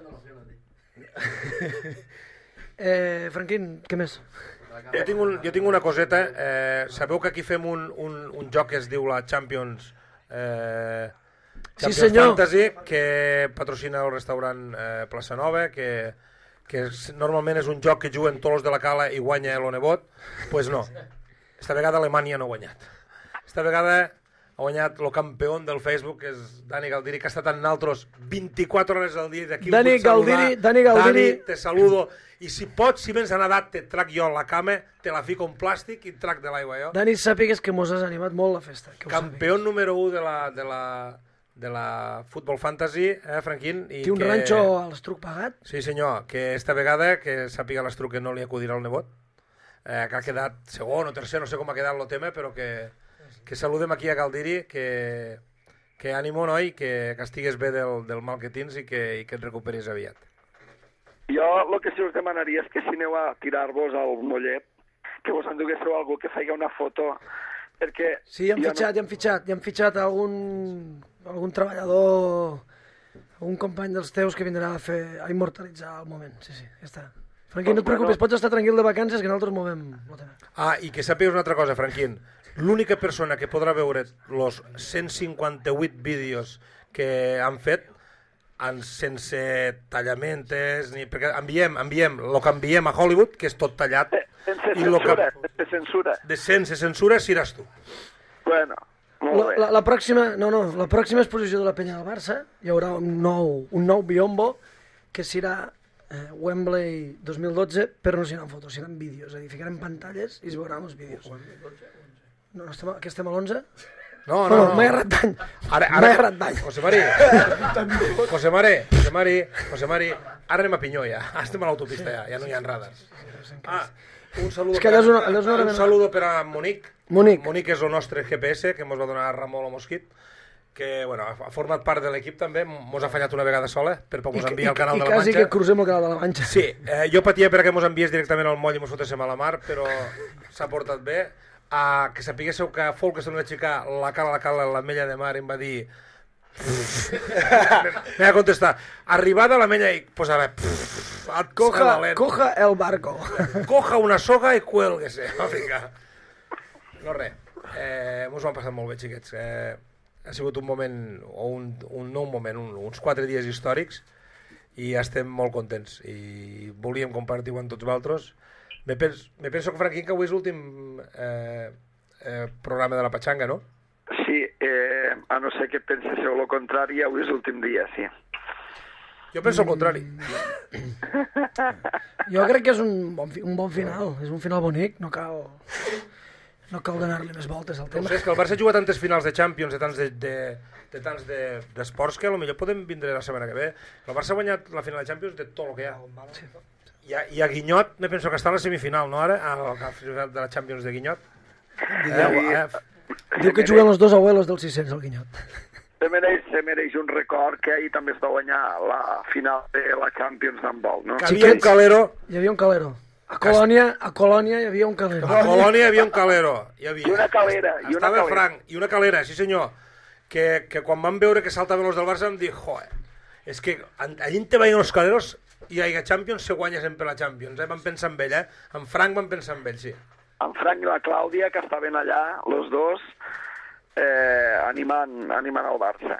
Eh, Franquín, què més? Jo tinc, un, jo tinc una coseta. Eh, sabeu que aquí fem un, un, un joc que es diu la Champions... Eh, Sí, Champions senyor. Fantasy, que patrocina el restaurant eh, Plaça Nova, que, que és, normalment és un joc que juguen tots els de la Cala i guanya l'Onebot. Doncs pues no. Esta vegada Alemanya no ha guanyat. Esta vegada ha guanyat el campió del Facebook, que és Dani Galdiri, que ha estat amb nosaltres vint-i-quatre hores al dia. D'aquí Dani Galdiri, Dani Galdiri. Dani, te saludo. I si pots, si vens a Nadat, te trac jo la cama, te la fico en plàstic i et trac de l'aigua jo. Dani, sàpigues que mos has animat molt la festa. Que ho Campió número u de la, de la, de la Football Fantasy, eh, Franquín? I Té un que... ranxo a l'Estruc pagat? Sí, senyor, que esta vegada, que sàpiga l'Estruc que no li acudirà el nebot, eh, que ha quedat segon o tercer, no sé com ha quedat el tema, però que, que saludem aquí a Galdiri, que, que ànimo, noi, que, que estigues bé del, del mal que tens i que, i que et recuperis aviat. Jo el que sí us demanaria és que si aneu a tirar-vos al mollet, que vos enduguéssiu algú que faci una foto, perquè... Sí, ja hem jo fitxat, ja hem fitxat, ja hem fitxat algun, algun treballador, algun company dels teus que vindrà a fer, a immortalitzar el moment, sí, sí, ja està. Franquín, no et preocupis, pots estar tranquil de vacances que nosaltres movem el tema. Ah, i que sàpigues una altra cosa, Franquín. L'única persona que podrà veure els cent cinquanta-vuit vídeos que han fet en, sense tallamentes, ni, perquè enviem, enviem el que enviem a Hollywood, que és tot tallat. Sense i lo censura, que, sense censura. De sense censura seràs tu. Bueno, molt La, bé. la, la, pròxima, no, no, la pròxima exposició de la penya del Barça hi haurà un nou, un nou biombo que serà eh, Wembley dos mil dotze, però no seran fotos, seran vídeos, és a dir, ficarem pantalles i es veuran els vídeos. No, no estem, a, que estem a l'onze? No, no, bueno, no. m'he agarrat d'any. Ara, M'he ara, agarrat d'any. José Mari, José Mari, José Mari, José Mari, ara anem a Pinyó ja, estem a l'autopista ja, ja no hi ha radars. Ah, un saludo, és que allò és una, allò és una un saludo per a Monic. Monic. Monic és el nostre G P S que ens va donar Ramon o Mosquit, que bueno, ha format part de l'equip també, mos ha fallat una vegada sola per mos enviar al Canal I, de la i Manxa. quasi que crucem el Canal de la Manxa. Sí, eh, jo patia perquè mos enviés directament al moll i mos fotéssim a la mar, però s'ha portat bé. Uh, que sapiguéssiu que Folk que se vaig aixecar la cala, la cala, l'Ametlla de Mar, em va dir... me va contestar, arribada a l'Ametlla i posava... Coja, coja el barco. Coja una soga i cuélguese. Va ficar. No res, eh, mos ho han passat molt bé, xiquets. Eh, ha sigut un moment, o un, un nou moment, un, uns quatre dies històrics, i estem molt contents. I volíem compartir-ho amb tots vosaltres. Me penso, me penso que, Franquín, que avui és l'últim eh, eh, programa de la Patxanga, no? Sí, eh, a no ser que penséssiu el contrari, avui és l'últim dia, sí. Jo penso el contrari. Jo crec que és un bon, un bon final, és un final bonic, no cal, no cal donar-li més voltes al tema. No sé, és que el Barça juga tantes finals de Champions, de tants de, de, de tants d'esports, de, que potser podem vindre la setmana que ve. El Barça ha guanyat la final de Champions de tot el que hi ha. Sí. I a, I a Guinyot, me penso que està a la semifinal, no, ara? A la final de la Champions de Guinyot. Eh, eh. Diu que juguen els dos abuelos del sis-cents al Guinyot. Se mereix, se mereix un record que ahir també es va guanyar la final de la Champions d'handbol, no? Que havia un calero. Hi havia un calero. A Colònia, a Colònia hi havia un calero. A Colònia hi havia un calero. Hi havia. I una calera. I una Estava calera. franc. I una calera, sí senyor. Que, que quan van veure que saltaven els del Barça em dic, joder, és que allí te veien els caleros i a Champions se guanya sempre la Champions, eh? Van pensar en ell, eh? En Frank van pensar en ell, sí. En Frank i la Clàudia, que estaven allà, los dos, eh, animant, animant el Barça.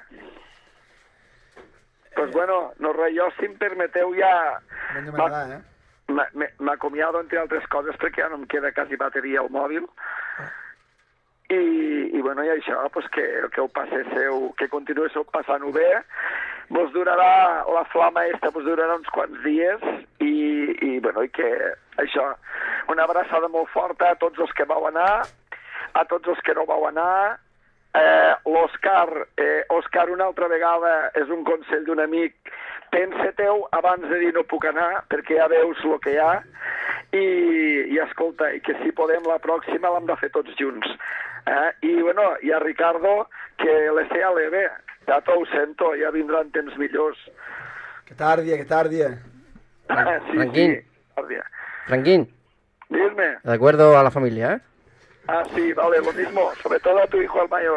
Pues bueno, no res, jo, si em permeteu, ja... eh? M'acomiado, entre altres coses, perquè ja no em queda quasi bateria al mòbil. I, i bueno, i això, pues que, que ho passéssiu, que continuéssiu passant-ho bé. Vos durarà, la flama esta vos durarà uns quants dies i, i, bueno, i que això, una abraçada molt forta a tots els que vau anar, a tots els que no vau anar. Eh, L'Òscar, eh, Òscar, una altra vegada, és un consell d'un amic, pensa-teu abans de dir no puc anar, perquè ja veus el que hi ha, i, i escolta, i que si podem la pròxima l'hem de fer tots junts. Eh? I, bueno, i a Ricardo, que le sea leve, ja t'ho sento, ja vindran temps millors. Que tardia, que tardia. Sí, Franquín. sí, tardia. Franquín, Dime. recuerdo a la familia, ¿eh? Ah, sí, vale, lo mismo, sobre todo a tu hijo el mayor.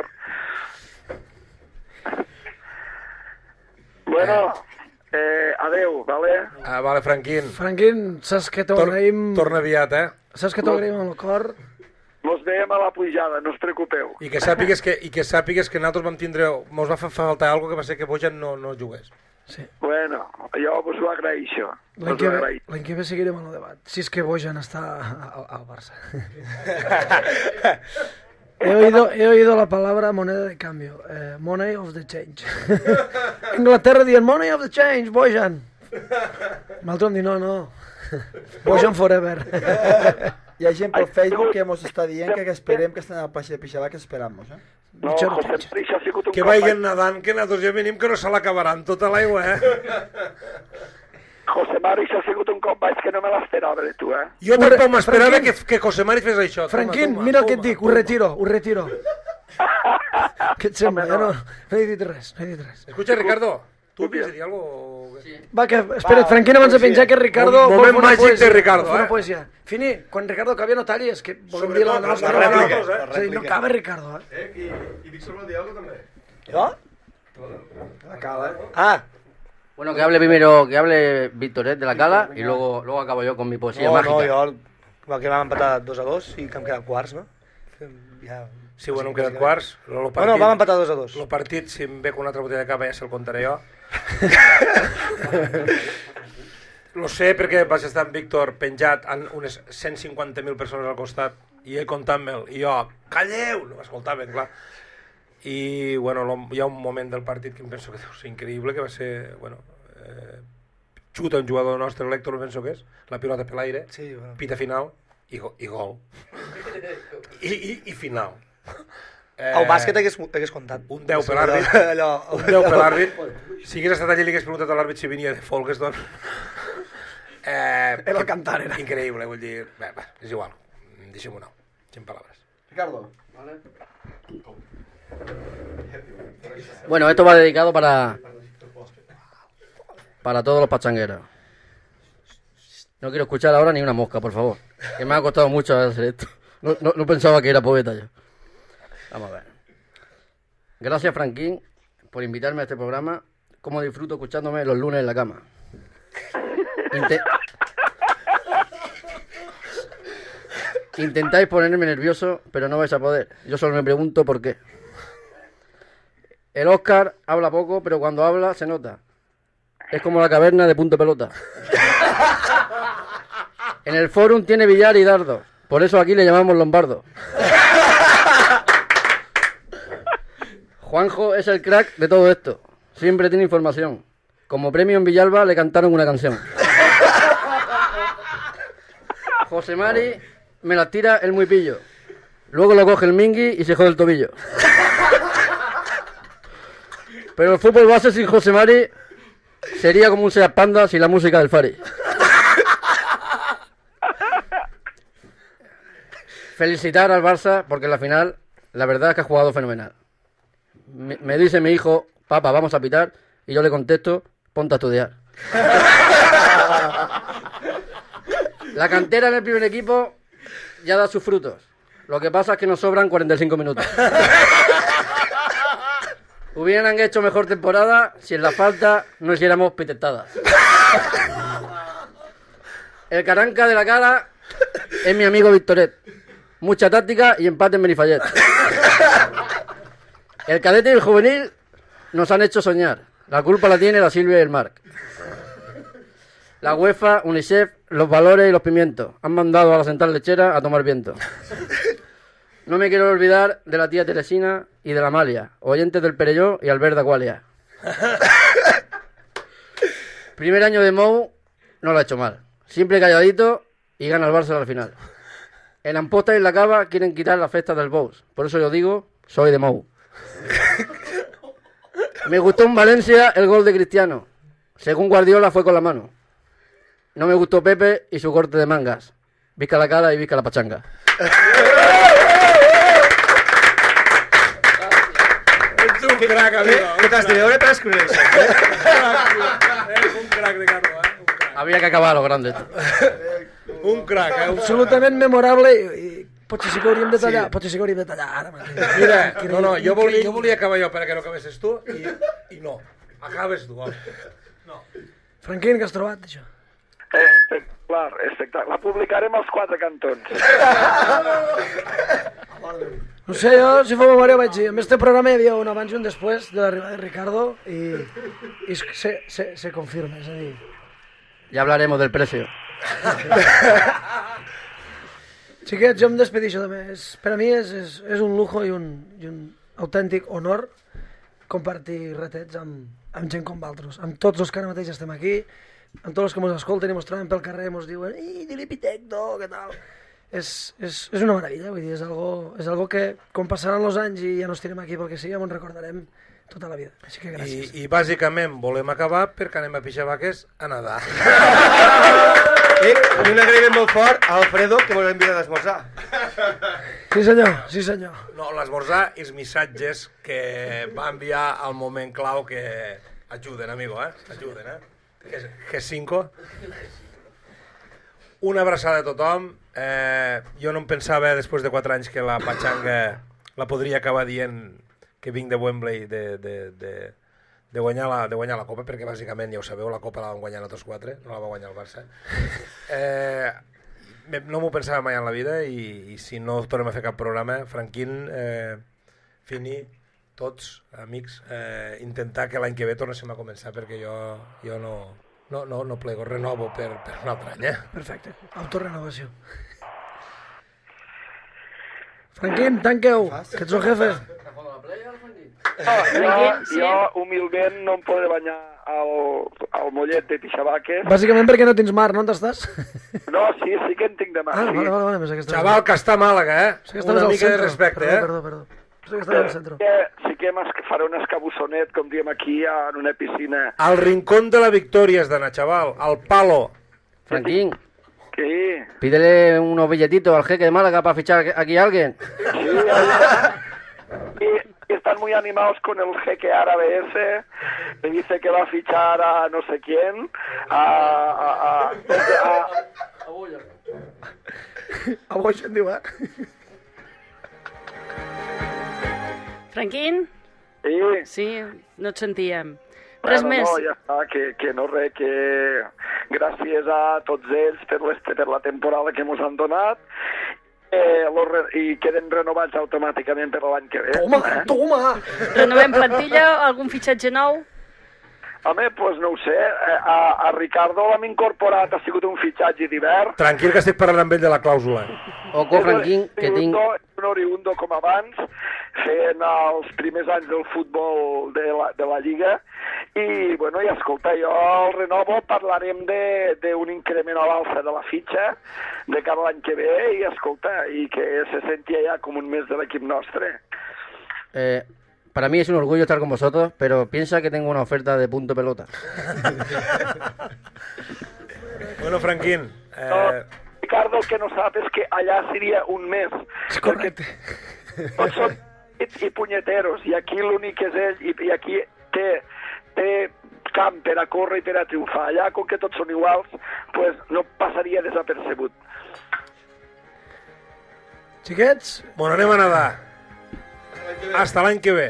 Bueno, eh, adeu, vale? Ah, vale, Franquín. Franquín, saps que t'ho Tor agraïm... Torna aviat, eh? Saps que t'ho agraïm amb el cor? Nos veiem a la pujada, no us preocupeu. I que sàpigues que, i que, sàpigues que nosaltres vam tindre... Mos va fer faltar alguna que va ser que Bojan no, no jugués. Sí. Bueno, jo vos ho agraeixo. L'any que, ve, l'any que ve seguirem en el debat. Si és que Bojan està al, al Barça. he, oído, he oído la palabra moneda de cambio. Eh, money of the change. Inglaterra dient money of the change, Bojan. L'altre em diu no, no. Bojan forever. Hi ha gent pel Facebook que ens està dient que esperem que estan al Paix de Pixalà, que esperamos, eh? No, José Mari, això ha sigut un que vagin nedant, que nosaltres ja venim que no se l'acabaran tota l'aigua, eh? José Mari, això ha sigut un cop baix que no me l'esperava de tu, eh? Jo tampoc m'esperava que, que José Mari fes això. Franquín, toma, mira el que et dic, ho retiro, ho retiro. Què et sembla? No, no he dit res, no he dit res. Escucha, Ricardo, tu piensas dir algo? Sí. Va, que, espera't, Franquín, abans de penjar que Ricardo... Un moment màgic de Ricardo, eh? Poesia. Fini, quan Ricardo acabi no tallis, que volem dir la nostra... La rèplica, eh? És a dir, no acaba Ricardo, eh? Eh, i, i Víctor vol dir algo també? ¿Yo? La cala, eh? Ah. Bueno, que hable primero, que hable Víctor de la cala y luego, luego acabo yo con mi poesía no, mágica. No, jo, que vam empatar dos a dos i que hem quedat quarts, no? Ja Sí, bueno, hem quedat quarts. Lo Bueno, vam empatar dos a dos. El partit, si em ve con una altra botella de cava, ja se'l contaré jo. Lo sé perquè vaig estar amb Víctor penjat amb unes cent cinquanta mil persones al costat i ell contant-me'l i jo, calleu! No m'escoltaven, clar. I, bueno, lo, hi ha un moment del partit que em penso que deu ser increïble, que va ser, bueno, eh, xuta un jugador nostre, l'Héctor, penso que és, la pilota per l'aire, sí, bueno. Pita final i, go, i gol. I, i, i final. Eh, el bàsquet hagués, hagués comptat. Un deu per l'àrbit. Un deu per l'àrbit. Si hagués estat allà i li hagués preguntat a l'àrbit si venia de Folkestone. Eh, era el cantar, era. Increïble, vull dir... Bé, bé, és igual. Deixem-ho anar. Sin palabras. Ricardo. Vale. Bueno, esto va dedicado para... Para todos los pachangueros. No quiero escuchar ahora ni una mosca, por favor. Que me ha costado mucho hacer esto. No, no, no pensaba que era poeta yo. Vamos a ver. Gracias, Franquín, por invitarme a este programa. Cómo disfruto escuchándome los lunes en la cama. Inte... Intentáis ponerme nervioso, pero no vais a poder. Yo solo me pregunto por qué. El Óscar habla poco, pero cuando habla se nota. Es como la caverna de Punto Pelota. En el Fórum tiene billar y dardos. Por eso aquí le llamamos Lombardo. Juanjo es el crack de todo esto. Siempre tiene información. Como premio en Villalba le cantaron una canción. José Mari me la tira el muy pillo. Luego lo coge el mingui y se jode el tobillo. Pero el fútbol base sin José Mari sería como un Seat Panda sin la música del Fari. Felicitar al Barça porque en la final la verdad es que ha jugado fenomenal. Me, me dice mi hijo, papá, vamos a pitar, y yo le contesto, ponte a estudiar. La cantera en el primer equipo ya da sus frutos. Lo que pasa es que nos sobran cuarenta y cinco minutos. Hubieran hecho mejor temporada si en la falta no hiciéramos pitetadas. El caranca de la cara es mi amigo Victoret. Mucha táctica y empate en Benifallet. El cadete y el juvenil nos han hecho soñar. La culpa la tiene la Silvia y el Marc. La UEFA, UNICEF, los valores y los pimientos han mandado a la central lechera a tomar viento. No me quiero olvidar de la tía Teresina y de la Amalia, oyentes del Perelló y Albert de Aqualia. Primer año de Mou no lo ha hecho mal. Siempre calladito y gana el Barça al final. En Amposta y en la Cava quieren quitar la festa del Bous. Por eso yo digo, soy de Mou. Me gustó en Valencia el gol de Cristiano. Según Guardiola fue con la mano. No me gustó Pepe y su corte de mangas. Visca la cara y visca la pachanga. Ets un crac, amigo. Que t'has de veure per escriure això. Ets un crac, Ricardo, eh? Un crac. Había que acabar a lo grande. Un crac, eh? Un Absolutament memorable i, i potser sí que hauríem de tallar, sí. Potser sí que hauríem de tallar ara mateix. Mira, no, no, jo volia, jo volia acabar jo perquè no acabessis tu i, i no, acabes tu, home. No. Franquín, què has trobat, això? Eh, espectacular, espectacular. La publicarem als quatre cantons. No sé, jo, si fa memòria, vaig dir, en este programa hi havia un abans i un després de l'arribada de Ricardo i, i se, se, se confirma, és a dir... Ya hablaremos del precio. Xiquets, jo em despedixo també. És, per a mi és, és, és un lujo i un, i un autèntic honor compartir ratets amb, amb gent com vosaltres, amb tots els que ara mateix estem aquí, amb tots els que ens escolten i ens troben pel carrer i ens diuen «Ih, dile Pitecto, què tal?» És, és, és una meravella, vull dir, és algo, és algo que, com passaran els anys i ja no estirem aquí pel que sigui, ens recordarem tota la vida. Així que gràcies. I, i bàsicament volem acabar perquè anem a pixar vaques a nedar. I un agraïment molt fort a Alfredo, que ens envia d'esmorzar. Sí senyor, sí senyor. No, l'esmorzar i els missatges que va enviar al moment clau que ajuden, amigo, eh? Ajuden, eh? G cinco. Una abraçada a tothom. Eh, jo no em pensava, després de quatre anys, que la Pachanga la podria acabar dient que vinc de Wembley de, de, de, de, guanyar la, de guanyar la Copa, perquè bàsicament, ja ho sabeu, la Copa la van guanyar nosaltres quatre, no la va guanyar el Barça. Eh, no m'ho pensava mai en la vida i, i si no tornem a fer cap programa, Franquín, eh, Fini, tots, amics, eh, intentar que l'any que ve tornéssim a començar perquè jo, jo no, no, no, no plego, renovo per, per un altre any. Eh? Perfecte, autorrenovació. Franquín, tanqueu, que ets el jefe. No, jo, jo humilment no em podré banyar al, al mollet de Pixabaques. Bàsicament perquè no tens mar, no on estàs? No, sí, sí que en tinc de mar. Ah, sí. vale, vale, vale. Que Xaval, que està a Màlaga, eh? Sí que Una mica de respecte, perdó, eh? Perdó, perdó, perdó. Sí que estàs al centre. Sí que faré un escabussonet, com diem aquí, en una piscina. Al rincón de la victoria has d'anar, xaval, al palo. Franquín, ¿Qué? pídele unos billetitos al jeque de Málaga para fichar aquí a alguien. Sí, y están muy animados con el jeque árabe ese, que dice que va a fichar a no sé quién, a... a, a, a, A Boix en diu, eh? Franquín? Sí. Sí, no et sentíem. Res Bueno, més. no, ja està, que, que no res, que gràcies a tots ells per, per la temporada que ens han donat eh, los re, i queden renovats automàticament per l'any que ve. Toma, eh? toma! Renovem plantilla, algun fitxatge nou? Home, doncs pues no ho sé, a, a Ricardo l'hem incorporat, ha sigut un fitxatge d'hivern. Tranquil, que estic parlant amb ell de la clàusula. Oco, Franquín, que tinc... Un oriundo com abans, fent els primers anys del futbol de la, de la Lliga, i, bueno, i escolta, jo al renovo parlarem d'un increment a l'alça de la fitxa de cada l'any que ve, i escolta, i que se sentia ja com un mes de l'equip nostre. Eh, para mí es un orgullo estar con vosotros, pero piensa que tengo una oferta de punto pelota. Bueno, Franquín... Eh... No, Ricardo, el que no sap és que allà seria un mes. És correcte. Tots són i punyeteros, i aquí l'únic que és ell, i, i aquí té, té camp per a córrer i per a triomfar. Allà, com que tots són iguals, pues no passaria desapercebut. Xiquets? Bueno, anem a nedar. Hasta l'any que ve.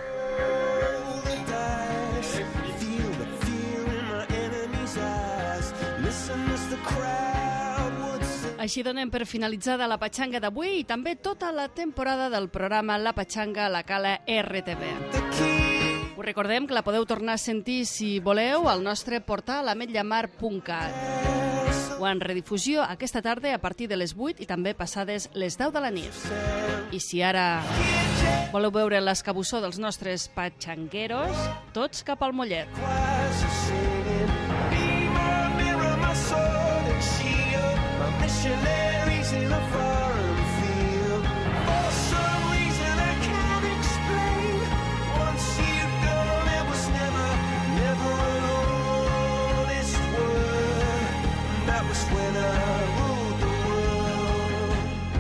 Així donem per finalitzada la Patxanga d'avui i també tota la temporada del programa La Patxanga a la Cala R T V. Us recordem que la podeu tornar a sentir, si voleu, al nostre portal ametllamar punt cat o en redifusió aquesta tarda a partir de les vuit i també passades les deu de la nit. I si ara voleu veure l'escabussó dels nostres patxangueros, tots cap al Mollet. Missionaries in a foreign field. For some reason I can't explain. Once you've gone, it was never, never an honest word. And that was when I ruled the world.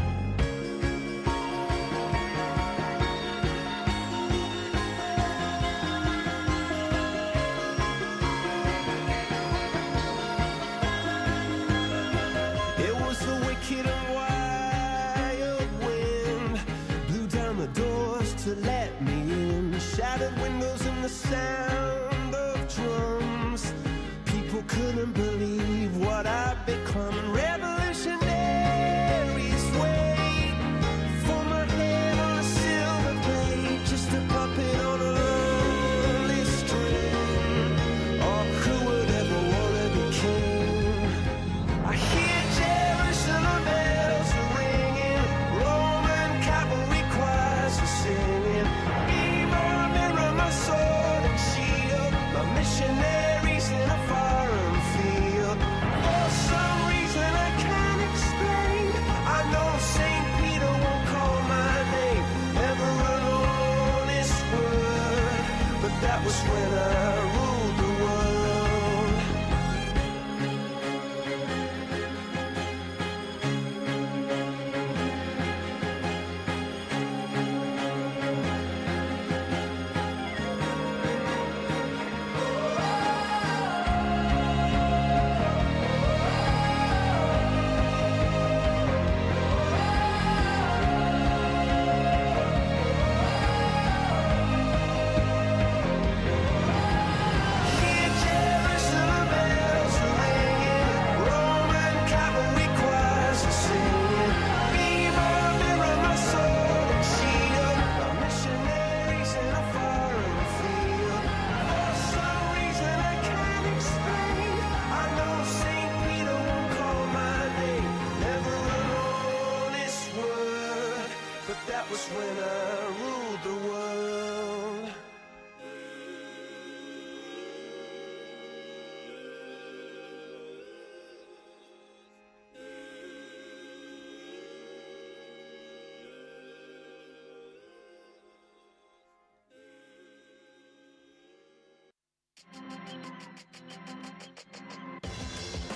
It was the wicked and wild wind blew down the doors to let me in. Shattered windows and the sound of drums. People couldn't believe what I'd become. Revolutionaries wait for my head on a silver plate, just a puppet on a lonely string. Oh, who would ever want to be king? I hear Jerusalem bells are ringing, Roman cavalry choirs are singing. Be my mirror, my sword and shield, my missionaries in a foreign field. For some reason I can't explain, I know Saint Peter won't call my name, never an honest word, but that was when I ruled the world.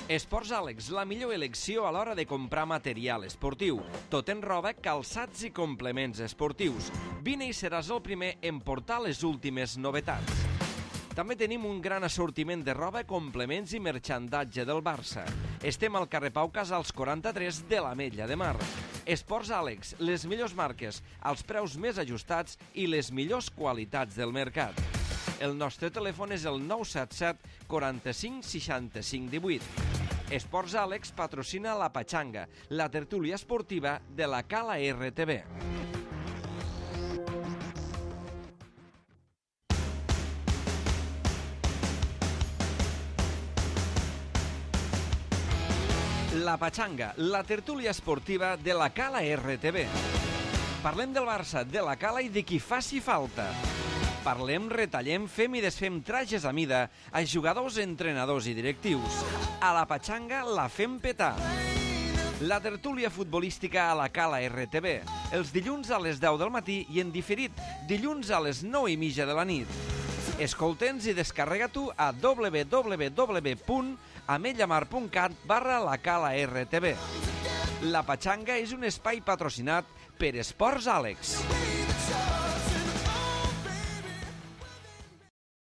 Esports Àlex, la millor elecció a l'hora de comprar material esportiu. Tot en roba, calçats i complements esportius. Vine i seràs el primer en portar les últimes novetats. També tenim un gran assortiment de roba, complements i merchandatge del Barça. Estem al carrer Pau Casals quaranta-tres de l'Ametlla de Mar. Esports Àlex, les millors marques, els preus més ajustats i les millors qualitats del mercat. El nostre telèfon és el nou set set quaranta-cinc seixanta-cinc divuit. Esports Àlex patrocina la Patxanga, la tertúlia esportiva de la Cala R T V. La Patxanga, la tertúlia esportiva de la Cala R T V. Parlem del Barça, de la Cala i de qui faci falta. Parlem, retallem, fem i desfem trajes a mida a jugadors, entrenadors i directius. A la Patxanga la fem petar. La tertúlia futbolística a la Cala R T V, els dilluns a les deu del matí i en diferit, dilluns a les nou i mitja de la nit. Escolta'ns i descarrega-t'ho a w w w punt ametllamar punt cat barra la Cala R T V. La Patxanga és un espai patrocinat per Esports Àlex.